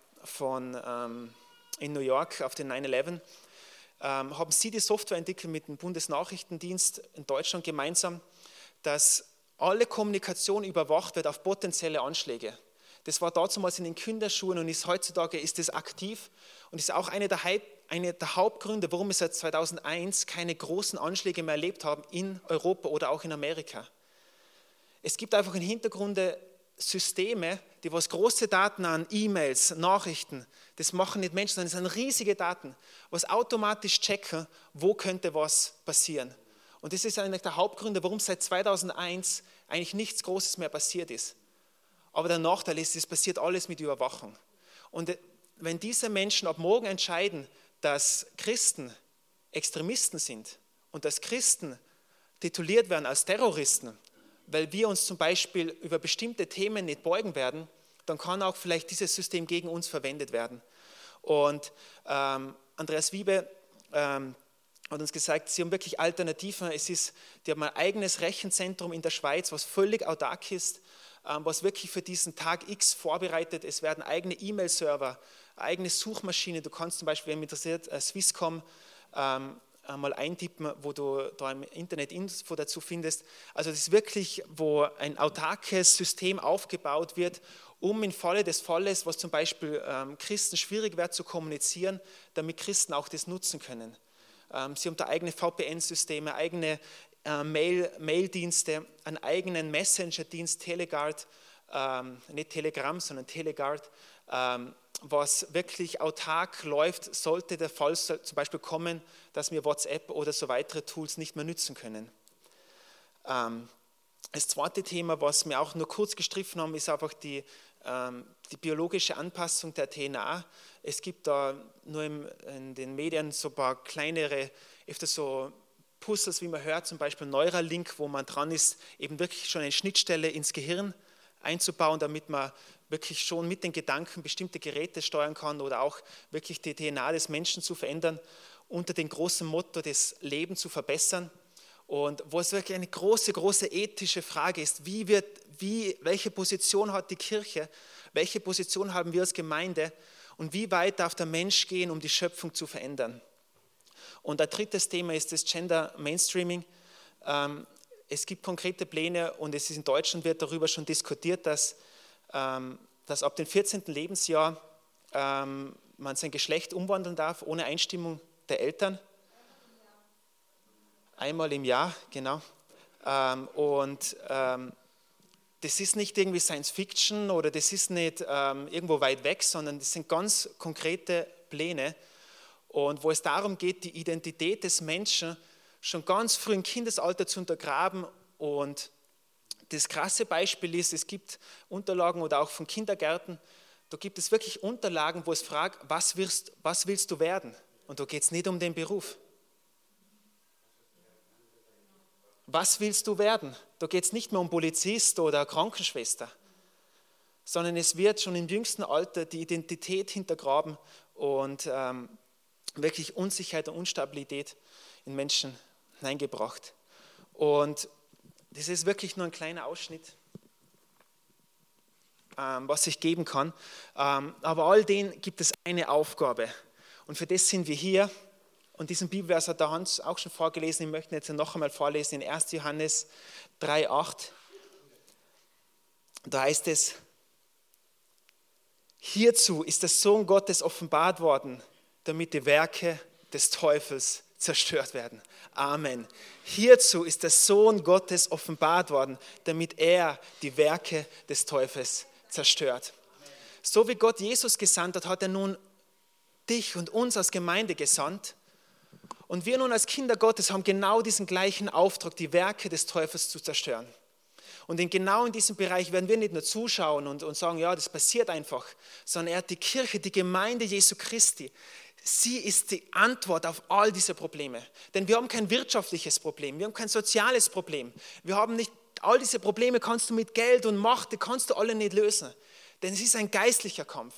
in New York auf den 9/11, haben sie die Software entwickelt mit dem Bundesnachrichtendienst in Deutschland gemeinsam, dass alle Kommunikation überwacht wird auf potenzielle Anschläge. Das war damals in den Kinderschuhen und heutzutage ist es aktiv und ist auch einer der Hauptgründe, warum wir seit 2001 keine großen Anschläge mehr erlebt haben in Europa oder auch in Amerika. Es gibt einfach im Hintergrund Systeme, die was große Daten an E-Mails, Nachrichten, das machen nicht Menschen, sondern es sind riesige Daten, was automatisch checken, wo könnte was passieren. Und das ist einer der Hauptgründe, warum seit 2001 eigentlich nichts Großes mehr passiert ist. Aber der Nachteil ist, es passiert alles mit Überwachung. Und wenn diese Menschen ab morgen entscheiden, dass Christen Extremisten sind und dass Christen tituliert werden als Terroristen, weil wir uns zum Beispiel über bestimmte Themen nicht beugen werden, dann kann auch vielleicht dieses System gegen uns verwendet werden. Und Andreas Wiebe hat uns gesagt, sie haben wirklich Alternativen. Die haben ein eigenes Rechenzentrum in der Schweiz, was völlig autark ist, was wirklich für diesen Tag X vorbereitet. Es werden eigene E-Mail-Server, eigene Suchmaschine. Du kannst zum Beispiel, wenn mich interessiert, Swisscom mal eintippen, wo du da im Internet Info dazu findest. Also das ist wirklich, wo ein autarkes System aufgebaut wird, um im Falle des Falles, was zum Beispiel Christen schwierig wird zu kommunizieren, damit Christen auch das nutzen können. Sie haben da eigene VPN-Systeme, eigene Mail-Dienste, einen eigenen Messenger-Dienst, Teleguard, nicht Telegram, sondern Teleguard, was wirklich autark läuft, sollte der Fall zum Beispiel kommen, dass wir WhatsApp oder so weitere Tools nicht mehr nutzen können. Das zweite Thema, was wir auch nur kurz gestriffen haben, ist einfach die biologische Anpassung der DNA. Es gibt da nur in den Medien so ein paar kleinere, öfter so Puzzles, wie man hört, zum Beispiel Neuralink, wo man dran ist, eben wirklich schon eine Schnittstelle ins Gehirn einzubauen, damit man wirklich schon mit den Gedanken bestimmte Geräte steuern kann oder auch wirklich die DNA des Menschen zu verändern, unter dem großen Motto, das Leben zu verbessern. Und wo es wirklich eine große, große ethische Frage ist, welche Position hat die Kirche, welche Position haben wir als Gemeinde und wie weit darf der Mensch gehen, um die Schöpfung zu verändern. Und ein drittes Thema ist das Gender Mainstreaming. Es gibt konkrete Pläne und es ist in Deutschland wird darüber schon diskutiert, dass ab dem 14. Lebensjahr man sein Geschlecht umwandeln darf, ohne Einstimmung der Eltern. Einmal im Jahr, genau. Das ist nicht irgendwie Science Fiction oder das ist nicht irgendwo weit weg, sondern das sind ganz konkrete Pläne. Und wo es darum geht, die Identität des Menschen schon ganz früh im Kindesalter zu untergraben. Und das krasse Beispiel ist, es gibt Unterlagen oder auch von Kindergärten, da gibt es wirklich Unterlagen, wo es fragt, was willst du werden? Und da geht es nicht um den Beruf. Was willst du werden? Da geht es nicht mehr um Polizist oder Krankenschwester, sondern es wird schon im jüngsten Alter die Identität hintergraben und wirklich Unsicherheit und Unstabilität in Menschen hineingebracht. Und das ist wirklich nur ein kleiner Ausschnitt, was ich geben kann. Aber all denen gibt es eine Aufgabe. Und für das sind wir hier. Und diesen Bibelvers hat der Hans auch schon vorgelesen. Ich möchte ihn jetzt noch einmal vorlesen in 1. Johannes 3,8. Da heißt es, hierzu ist der Sohn Gottes offenbart worden, damit die Werke des Teufels zerstört werden. Amen. Hierzu ist der Sohn Gottes offenbart worden, damit er die Werke des Teufels zerstört. So wie Gott Jesus gesandt hat, hat er nun dich und uns als Gemeinde gesandt. Und wir nun als Kinder Gottes haben genau diesen gleichen Auftrag, die Werke des Teufels zu zerstören. Und genau in diesem Bereich werden wir nicht nur zuschauen und sagen, ja, das passiert einfach, sondern er hat die Kirche, die Gemeinde Jesu Christi. Sie ist die Antwort auf all diese Probleme. Denn wir haben kein wirtschaftliches Problem, wir haben kein soziales Problem. Wir haben nicht, all diese Probleme kannst du mit Geld und Macht, die kannst du alle nicht lösen. Denn es ist ein geistlicher Kampf.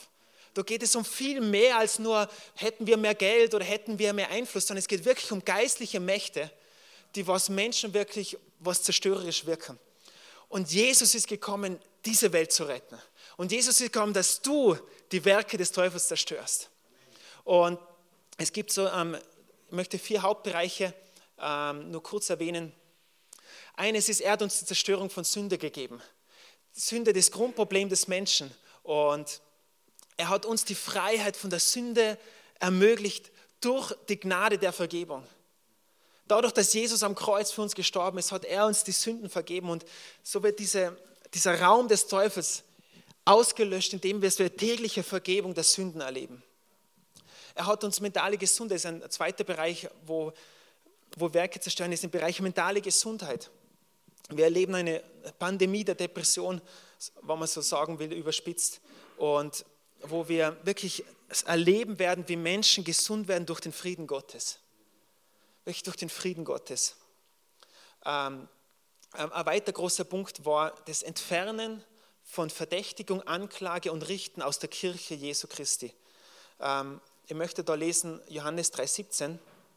Da geht es um viel mehr als nur, hätten wir mehr Geld oder hätten wir mehr Einfluss, sondern es geht wirklich um geistliche Mächte, die was Menschen wirklich was zerstörerisch wirken. Und Jesus ist gekommen, diese Welt zu retten. Und Jesus ist gekommen, dass du die Werke des Teufels zerstörst. Und es gibt so, ich möchte 4 Hauptbereiche nur kurz erwähnen. Eines ist, er hat uns die Zerstörung von Sünde gegeben. Sünde, das Grundproblem des Menschen. Und er hat uns die Freiheit von der Sünde ermöglicht durch die Gnade der Vergebung. Dadurch, dass Jesus am Kreuz für uns gestorben ist, hat er uns die Sünden vergeben. Und so wird dieser Raum des Teufels ausgelöscht, indem wir so eine tägliche Vergebung der Sünden erleben. Er hat uns mentale Gesundheit, das ist ein zweiter Bereich, wo Werke zerstören, ist im Bereich mentale Gesundheit. Wir erleben eine Pandemie der Depression, wenn man so sagen will, überspitzt. Und wo wir wirklich erleben werden, wie Menschen gesund werden durch den Frieden Gottes. Wirklich durch den Frieden Gottes. Ein weiter großer Punkt war das Entfernen von Verdächtigung, Anklage und Richten aus der Kirche Jesu Christi. Ich möchte da lesen Johannes 3,17,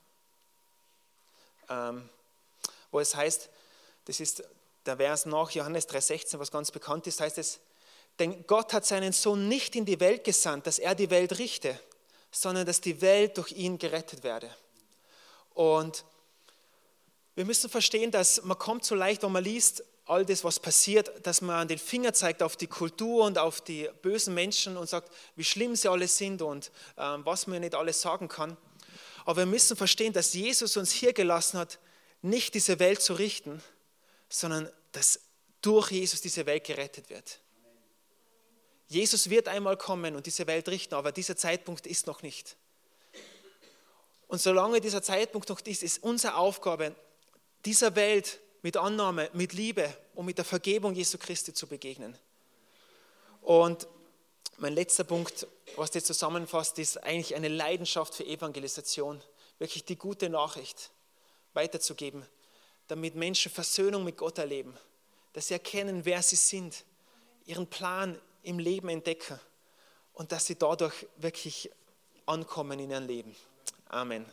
wo es heißt, das ist der Vers nach Johannes 3,16, was ganz bekannt ist, heißt es, denn Gott hat seinen Sohn nicht in die Welt gesandt, dass er die Welt richte, sondern dass die Welt durch ihn gerettet werde. Und wir müssen verstehen, dass man kommt so leicht, wenn man liest, all das, was passiert, dass man den Finger zeigt auf die Kultur und auf die bösen Menschen und sagt, wie schlimm sie alle sind und was man nicht alles sagen kann. Aber wir müssen verstehen, dass Jesus uns hier gelassen hat, nicht diese Welt zu richten, sondern dass durch Jesus diese Welt gerettet wird. Jesus wird einmal kommen und diese Welt richten, aber dieser Zeitpunkt ist noch nicht. Und solange dieser Zeitpunkt noch ist, ist unsere Aufgabe, dieser Welt mit Annahme, mit Liebe und mit der Vergebung Jesu Christi zu begegnen. Und mein letzter Punkt, was das zusammenfasst, ist eigentlich eine Leidenschaft für Evangelisation, wirklich die gute Nachricht weiterzugeben, damit Menschen Versöhnung mit Gott erleben, dass sie erkennen, wer sie sind, ihren Plan im Leben entdecken und dass sie dadurch wirklich ankommen in ihrem Leben. Amen.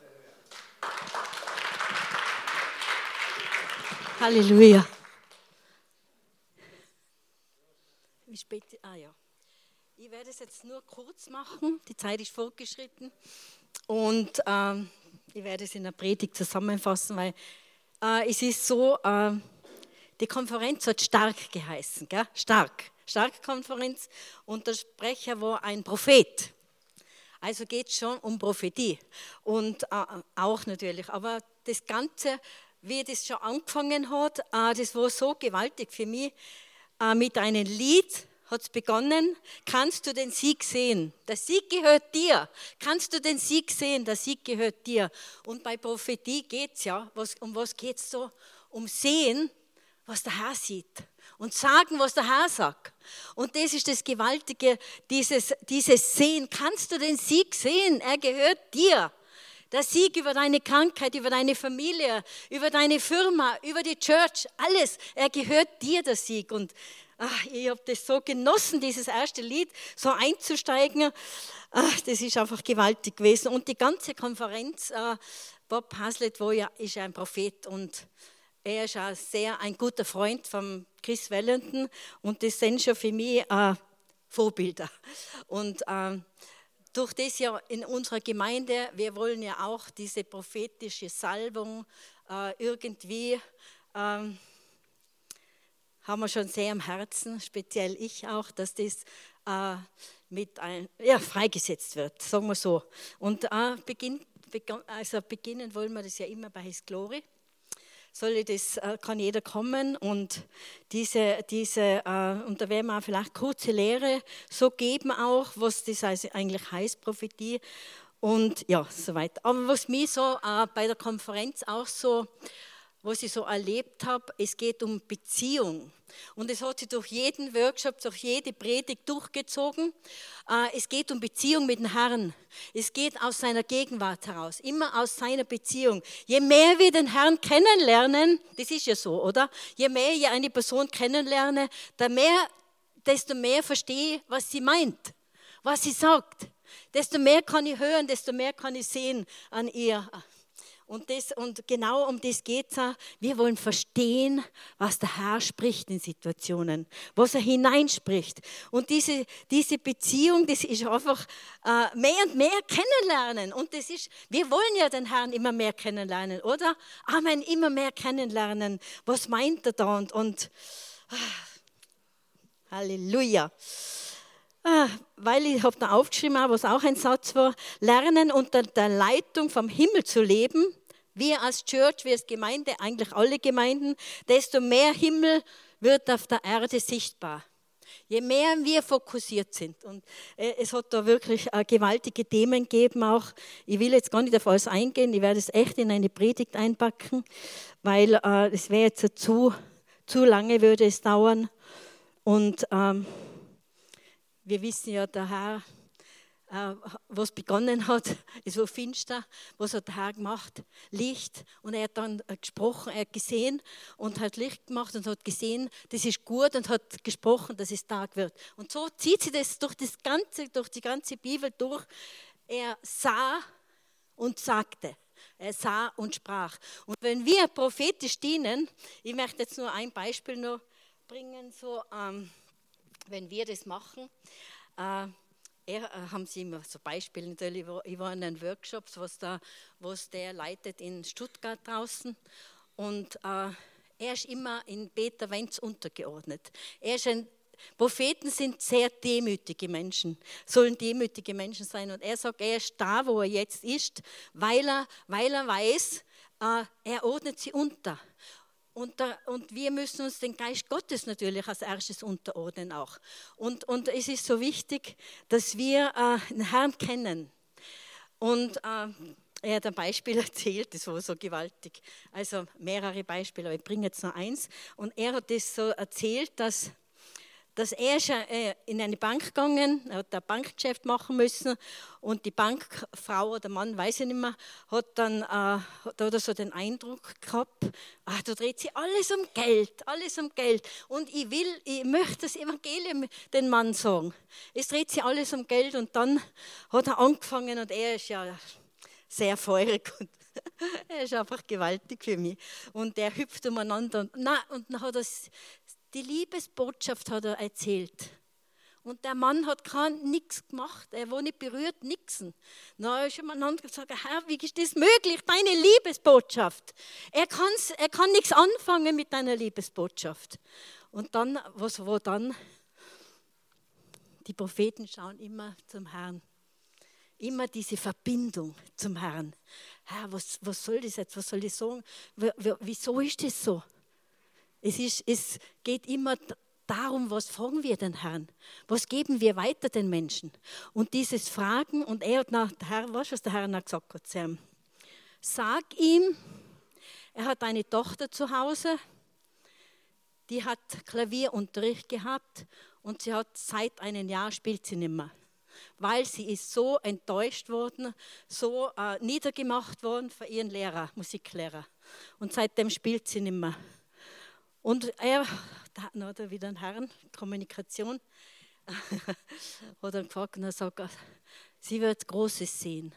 Halleluja. Wie spät? Ja. Ich werde es jetzt nur kurz machen. Die Zeit ist fortgeschritten. Und ich werde es in der Predigt zusammenfassen, weil es ist so, die Konferenz hat stark geheißen. Gell? Stark-Konferenz. Und der Sprecher war ein Prophet. Also geht es schon um Prophetie. Und auch natürlich. Aber das Ganze, wie das schon angefangen hat, das war so gewaltig für mich. Mit einem Lied hat es begonnen. Kannst du den Sieg sehen? Der Sieg gehört dir. Kannst du den Sieg sehen? Der Sieg gehört dir. Und bei Prophetie geht es ja, um was geht es so? Um sehen, was der Herr sieht. Und sagen, was der Herr sagt. Und das ist das Gewaltige, dieses Sehen. Kannst du den Sieg sehen? Er gehört dir. Der Sieg über deine Krankheit, über deine Familie, über deine Firma, über die Church, alles. Er gehört dir, der Sieg. Und ich habe das so genossen, dieses erste Lied, so einzusteigen. Das ist einfach gewaltig gewesen. Und die ganze Konferenz, Bob Hazlett ist ein Prophet und er ist auch ein guter Freund von Chris Wellington und das sind schon für mich Vorbilder. Und durch das ja in unserer Gemeinde, wir wollen ja auch diese prophetische Salbung irgendwie, haben wir schon sehr am Herzen, speziell ich auch, dass das freigesetzt wird, sagen wir so. Und beginnen wollen wir das ja immer bei His Glory. Kann jeder kommen und und da werden wir auch vielleicht kurze Lehre so geben auch, was das eigentlich heißt, Prophetie und ja, soweit. Aber was mich so bei der Konferenz auch so, was ich so erlebt habe, es geht um Beziehung. Und es hat sich durch jeden Workshop, durch jede Predigt durchgezogen. Es geht um Beziehung mit dem Herrn. Es geht aus seiner Gegenwart heraus, immer aus seiner Beziehung. Je mehr wir den Herrn kennenlernen, das ist ja so, oder? Je mehr ich eine Person kennenlerne, desto mehr verstehe ich, was sie meint. was sie sagt, desto mehr kann ich hören, desto mehr kann ich sehen an ihr. Und genau um das geht es auch. Wir wollen verstehen, was der Herr spricht in Situationen, was er hineinspricht. Und diese Beziehung, das ist einfach mehr und mehr kennenlernen. Und wir wollen ja den Herrn immer mehr kennenlernen, oder? Amen, immer mehr kennenlernen. Was meint er da? Und Halleluja. Weil ich habe da aufgeschrieben, was auch ein Satz war, lernen unter der Leitung vom Himmel zu leben. Wir als Church, wir als Gemeinde, eigentlich alle Gemeinden, desto mehr Himmel wird auf der Erde sichtbar. Je mehr wir fokussiert sind. Und es hat da wirklich gewaltige Themen gegeben auch. Ich will jetzt gar nicht auf alles eingehen, ich werde es echt in eine Predigt einpacken, weil es wäre jetzt zu lange, würde es dauern. Und wir wissen ja, der Herr, was begonnen hat, ist so finster. Was hat der Herr gemacht? Licht. Und er hat dann gesprochen, er hat gesehen und hat Licht gemacht und hat gesehen, das ist gut und hat gesprochen, dass es Tag wird. Und so zieht sich das durch die ganze Bibel durch. Er sah und sagte. Er sah und sprach. Und wenn wir prophetisch dienen, ich möchte jetzt nur ein Beispiel noch bringen, so, wenn wir das machen, haben sie immer so Beispiele, natürlich, ich war in einem Workshop, was der leitet in Stuttgart draußen und er ist immer in Peter Wenz untergeordnet. Propheten sind sehr demütige Menschen, sollen demütige Menschen sein und er sagt, er ist da, wo er jetzt ist, weil er weiß, er ordnet sie unter. Und wir müssen uns den Geist Gottes natürlich als erstes unterordnen auch. Und es ist so wichtig, dass wir den Herrn kennen. Und er hat ein Beispiel erzählt, das war so gewaltig. Also mehrere Beispiele, aber ich bringe jetzt nur eins. Und er hat das so erzählt, dass er ist in eine Bank gegangen, er hat ein Bankgeschäft machen müssen und die Bankfrau oder Mann, weiß ich nicht mehr, hat dann da so den Eindruck gehabt, da dreht sich alles um Geld. Und ich möchte das Evangelium den Mann sagen. Es dreht sich alles um Geld und dann hat er angefangen und er ist ja sehr feurig und er ist einfach gewaltig für mich. Und er hüpft umeinander und dann hat er die Liebesbotschaft hat er erzählt. Und der Mann hat nichts gemacht, er war nicht berührt, nichts. Dann ist er umeinander gesagt, Herr, wie ist das möglich, deine Liebesbotschaft? Er kann nichts anfangen mit deiner Liebesbotschaft. Und dann, was war dann? Die Propheten schauen immer zum Herrn. Immer diese Verbindung zum Herrn. Herr, was soll das jetzt, was soll ich sagen? Wieso ist das so? Es geht immer darum, was fragen wir den Herrn? Was geben wir weiter den Menschen? Und dieses Fragen, und er hat der Herr, weißt du, was der Herr noch gesagt hat? Sag ihm, er hat eine Tochter zu Hause, die hat Klavierunterricht gehabt und sie hat seit einem Jahr spielt sie nicht mehr. Weil sie ist so enttäuscht worden, so niedergemacht worden von ihrem Musiklehrer. Und seitdem spielt sie nicht mehr. Und da hat er wieder einen Herrn, Kommunikation, hat er gefragt und er sagt, sie wird Großes sehen.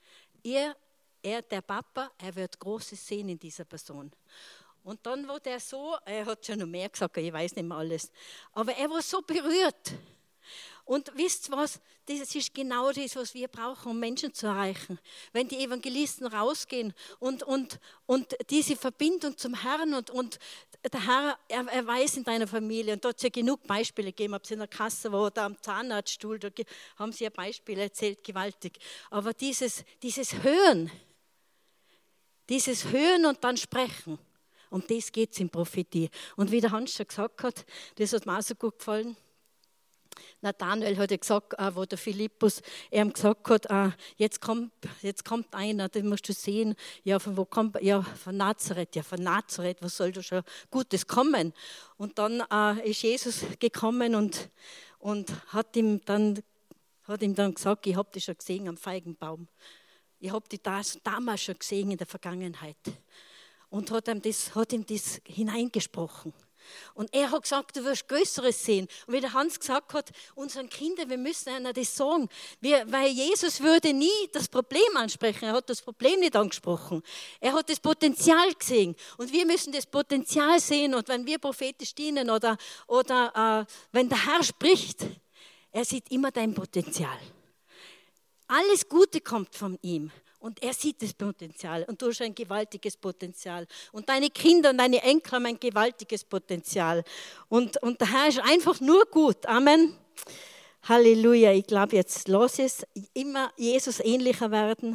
Der Papa, er wird Großes sehen in dieser Person. Und dann war der so, er hat schon noch mehr gesagt, ich weiß nicht mehr alles, aber er war so berührt. Und wisst was, das ist genau das, was wir brauchen, um Menschen zu erreichen. Wenn die Evangelisten rausgehen und diese Verbindung zum Herrn und der Herr, er weiß in deiner Familie, und da hat es ja genug Beispiele gegeben, ob es in der Kasse war oder am Zahnarztstuhl, da haben sie ja Beispiele erzählt, gewaltig. Aber dieses Hören und dann sprechen, um das geht es in Prophetie. Und wie der Hans schon gesagt hat, das hat mir auch so gut gefallen, Nathanael hat ja gesagt, wo der Philippus ihm gesagt hat, jetzt kommt einer, den musst du sehen, ja, von wo kommt, ja, von Nazareth, was soll da schon Gutes kommen? Und dann ist Jesus gekommen und hat ihm dann gesagt, ich habe dich schon gesehen am Feigenbaum. Ich habe dich damals schon gesehen in der Vergangenheit. Und hat ihm das hineingesprochen. Und er hat gesagt, du wirst Größeres sehen. Und wie der Hans gesagt hat, unseren Kindern, wir müssen ihnen das sagen. Weil Jesus würde nie das Problem ansprechen. Er hat das Problem nicht angesprochen. Er hat das Potenzial gesehen. Und wir müssen das Potenzial sehen. Und wenn wir prophetisch dienen oder wenn der Herr spricht, er sieht immer dein Potenzial. Alles Gute kommt von ihm. Und er sieht das Potenzial und du hast ein gewaltiges Potenzial. Und deine Kinder und deine Enkel haben ein gewaltiges Potenzial. Und der Herr ist einfach nur gut. Amen. Halleluja. Ich glaube, jetzt lass es immer Jesus ähnlicher werden.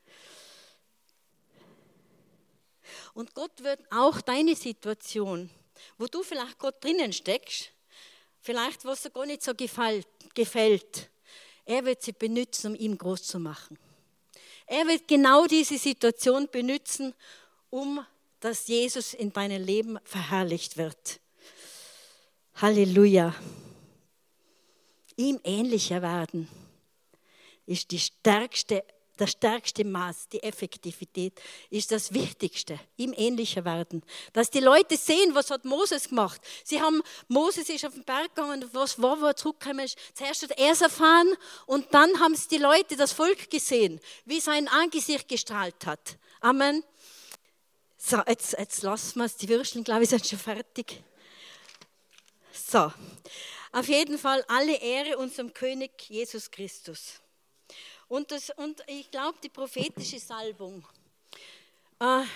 Und Gott wird auch deine Situation, wo du vielleicht Gott drinnen steckst, vielleicht was dir gar nicht so gefällt, er wird sie benutzen, um ihn groß zu machen. Er wird genau diese Situation benutzen, dass Jesus in deinem Leben verherrlicht wird. Halleluja. Ihm ähnlicher werden ist das stärkste Maß, die Effektivität ist das Wichtigste. Ihm ähnlicher werden. Dass die Leute sehen, was hat Moses gemacht. Moses ist auf den Berg gegangen, was war, wo er zurückgekommen ist. Zuerst hat er es erfahren und dann haben es die Leute, das Volk gesehen, wie sein Angesicht gestrahlt hat. Amen. So, jetzt lassen wir es. Die Würsteln, glaube ich, sind schon fertig. So, auf jeden Fall alle Ehre unserem König Jesus Christus. Und ich glaube, die prophetische Salbung, das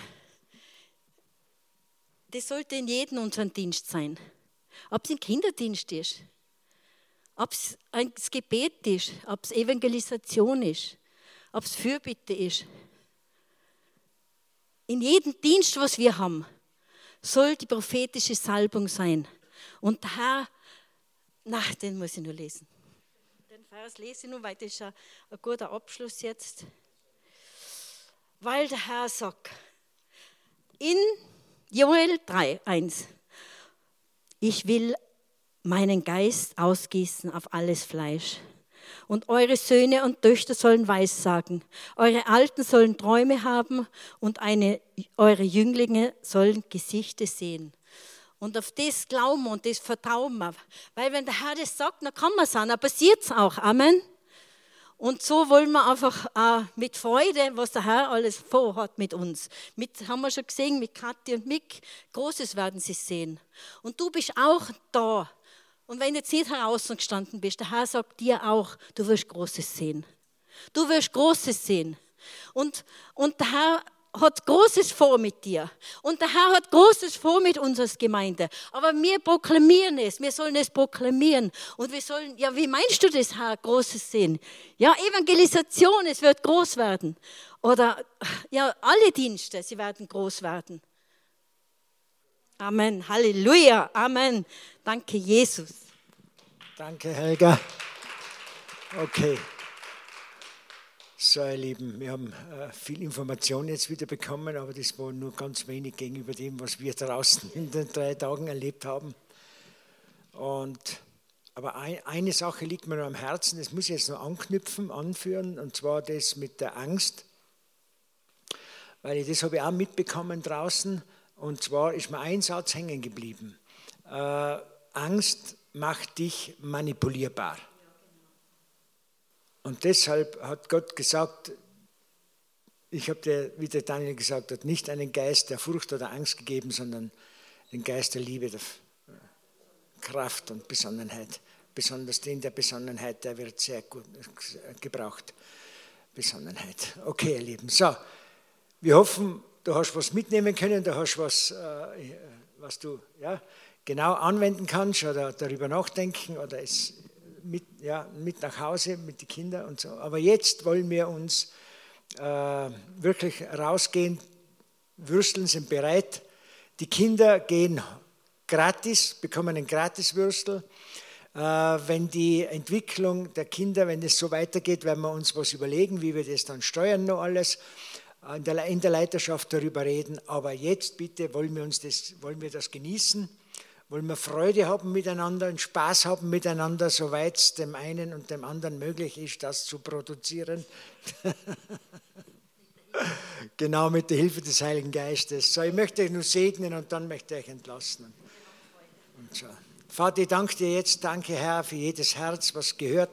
sollte in jedem unseren Dienst sein. Ob es ein Kinderdienst ist, ob es ein Gebet ist, ob es Evangelisation ist, ob es Fürbitte ist. In jedem Dienst, was wir haben, soll die prophetische Salbung sein. Und der Herr, den muss ich nur lesen. Den Vers lese ich nur, weil das ist ein guter Abschluss jetzt. Weil der Herr sagt, in Joel 3,1, ich will meinen Geist ausgießen auf alles Fleisch. Und eure Söhne und Töchter sollen Weissagen, eure Alten sollen Träume haben und eure Jünglinge sollen Gesichter sehen. Und auf das glauben wir und das vertrauen wir. Weil wenn der Herr das sagt, dann kann man es auch, dann passiert es auch. Amen. Und so wollen wir einfach mit Freude, was der Herr alles vorhat mit uns. Haben wir schon gesehen, mit Kathi und Mick, Großes werden sie sehen. Und du bist auch da. Und wenn du jetzt nicht herausgestanden bist, der Herr sagt dir auch, du wirst Großes sehen. Du wirst Großes sehen. Und der Herr hat Großes vor mit dir. Und der Herr hat Großes vor mit unserer Gemeinde. Aber wir proklamieren es. Wir sollen es proklamieren. Und wir sollen, ja, wie meinst du das, Herr, Großes sehen? Ja, Evangelisation, es wird groß werden. Oder, ja, alle Dienste, sie werden groß werden. Amen. Halleluja. Amen. Danke, Jesus. Danke, Helga. Okay. So, ihr Lieben, wir haben viel Information jetzt wieder bekommen, aber das war nur ganz wenig gegenüber dem, was wir draußen in den 3 Tagen erlebt haben. Aber eine Sache liegt mir noch am Herzen, das muss ich jetzt noch anführen, und zwar das mit der Angst, weil das habe ich auch mitbekommen draußen, und zwar ist mir ein Satz hängen geblieben. Angst macht dich manipulierbar. Und deshalb hat Gott gesagt, ich habe dir, wie der Daniel gesagt hat, nicht einen Geist der Furcht oder Angst gegeben, sondern den Geist der Liebe, der Kraft und Besonnenheit. Besonders den der Besonnenheit, der wird sehr gut gebraucht. Besonnenheit. Okay, ihr Lieben. So, wir hoffen, du hast was mitnehmen können, du hast was du genau anwenden kannst oder darüber nachdenken oder es mit nach Hause, mit den Kindern und so. Aber jetzt wollen wir uns wirklich rausgehen. Würsteln sind bereit. Die Kinder gehen gratis, bekommen einen Gratiswürstel. Wenn die Entwicklung der Kinder, wenn es so weitergeht, werden wir uns was überlegen, wie wir das dann steuern noch alles. In der Leiterschaft darüber reden. Aber jetzt bitte wollen wir das genießen. Wollen wir Freude haben miteinander und Spaß haben miteinander, soweit es dem einen und dem anderen möglich ist, das zu produzieren. Genau mit der Hilfe des Heiligen Geistes. So, ich möchte euch nur segnen und dann möchte ich euch entlassen. Und so. Vater, ich danke dir jetzt, danke Herr für jedes Herz, was gehört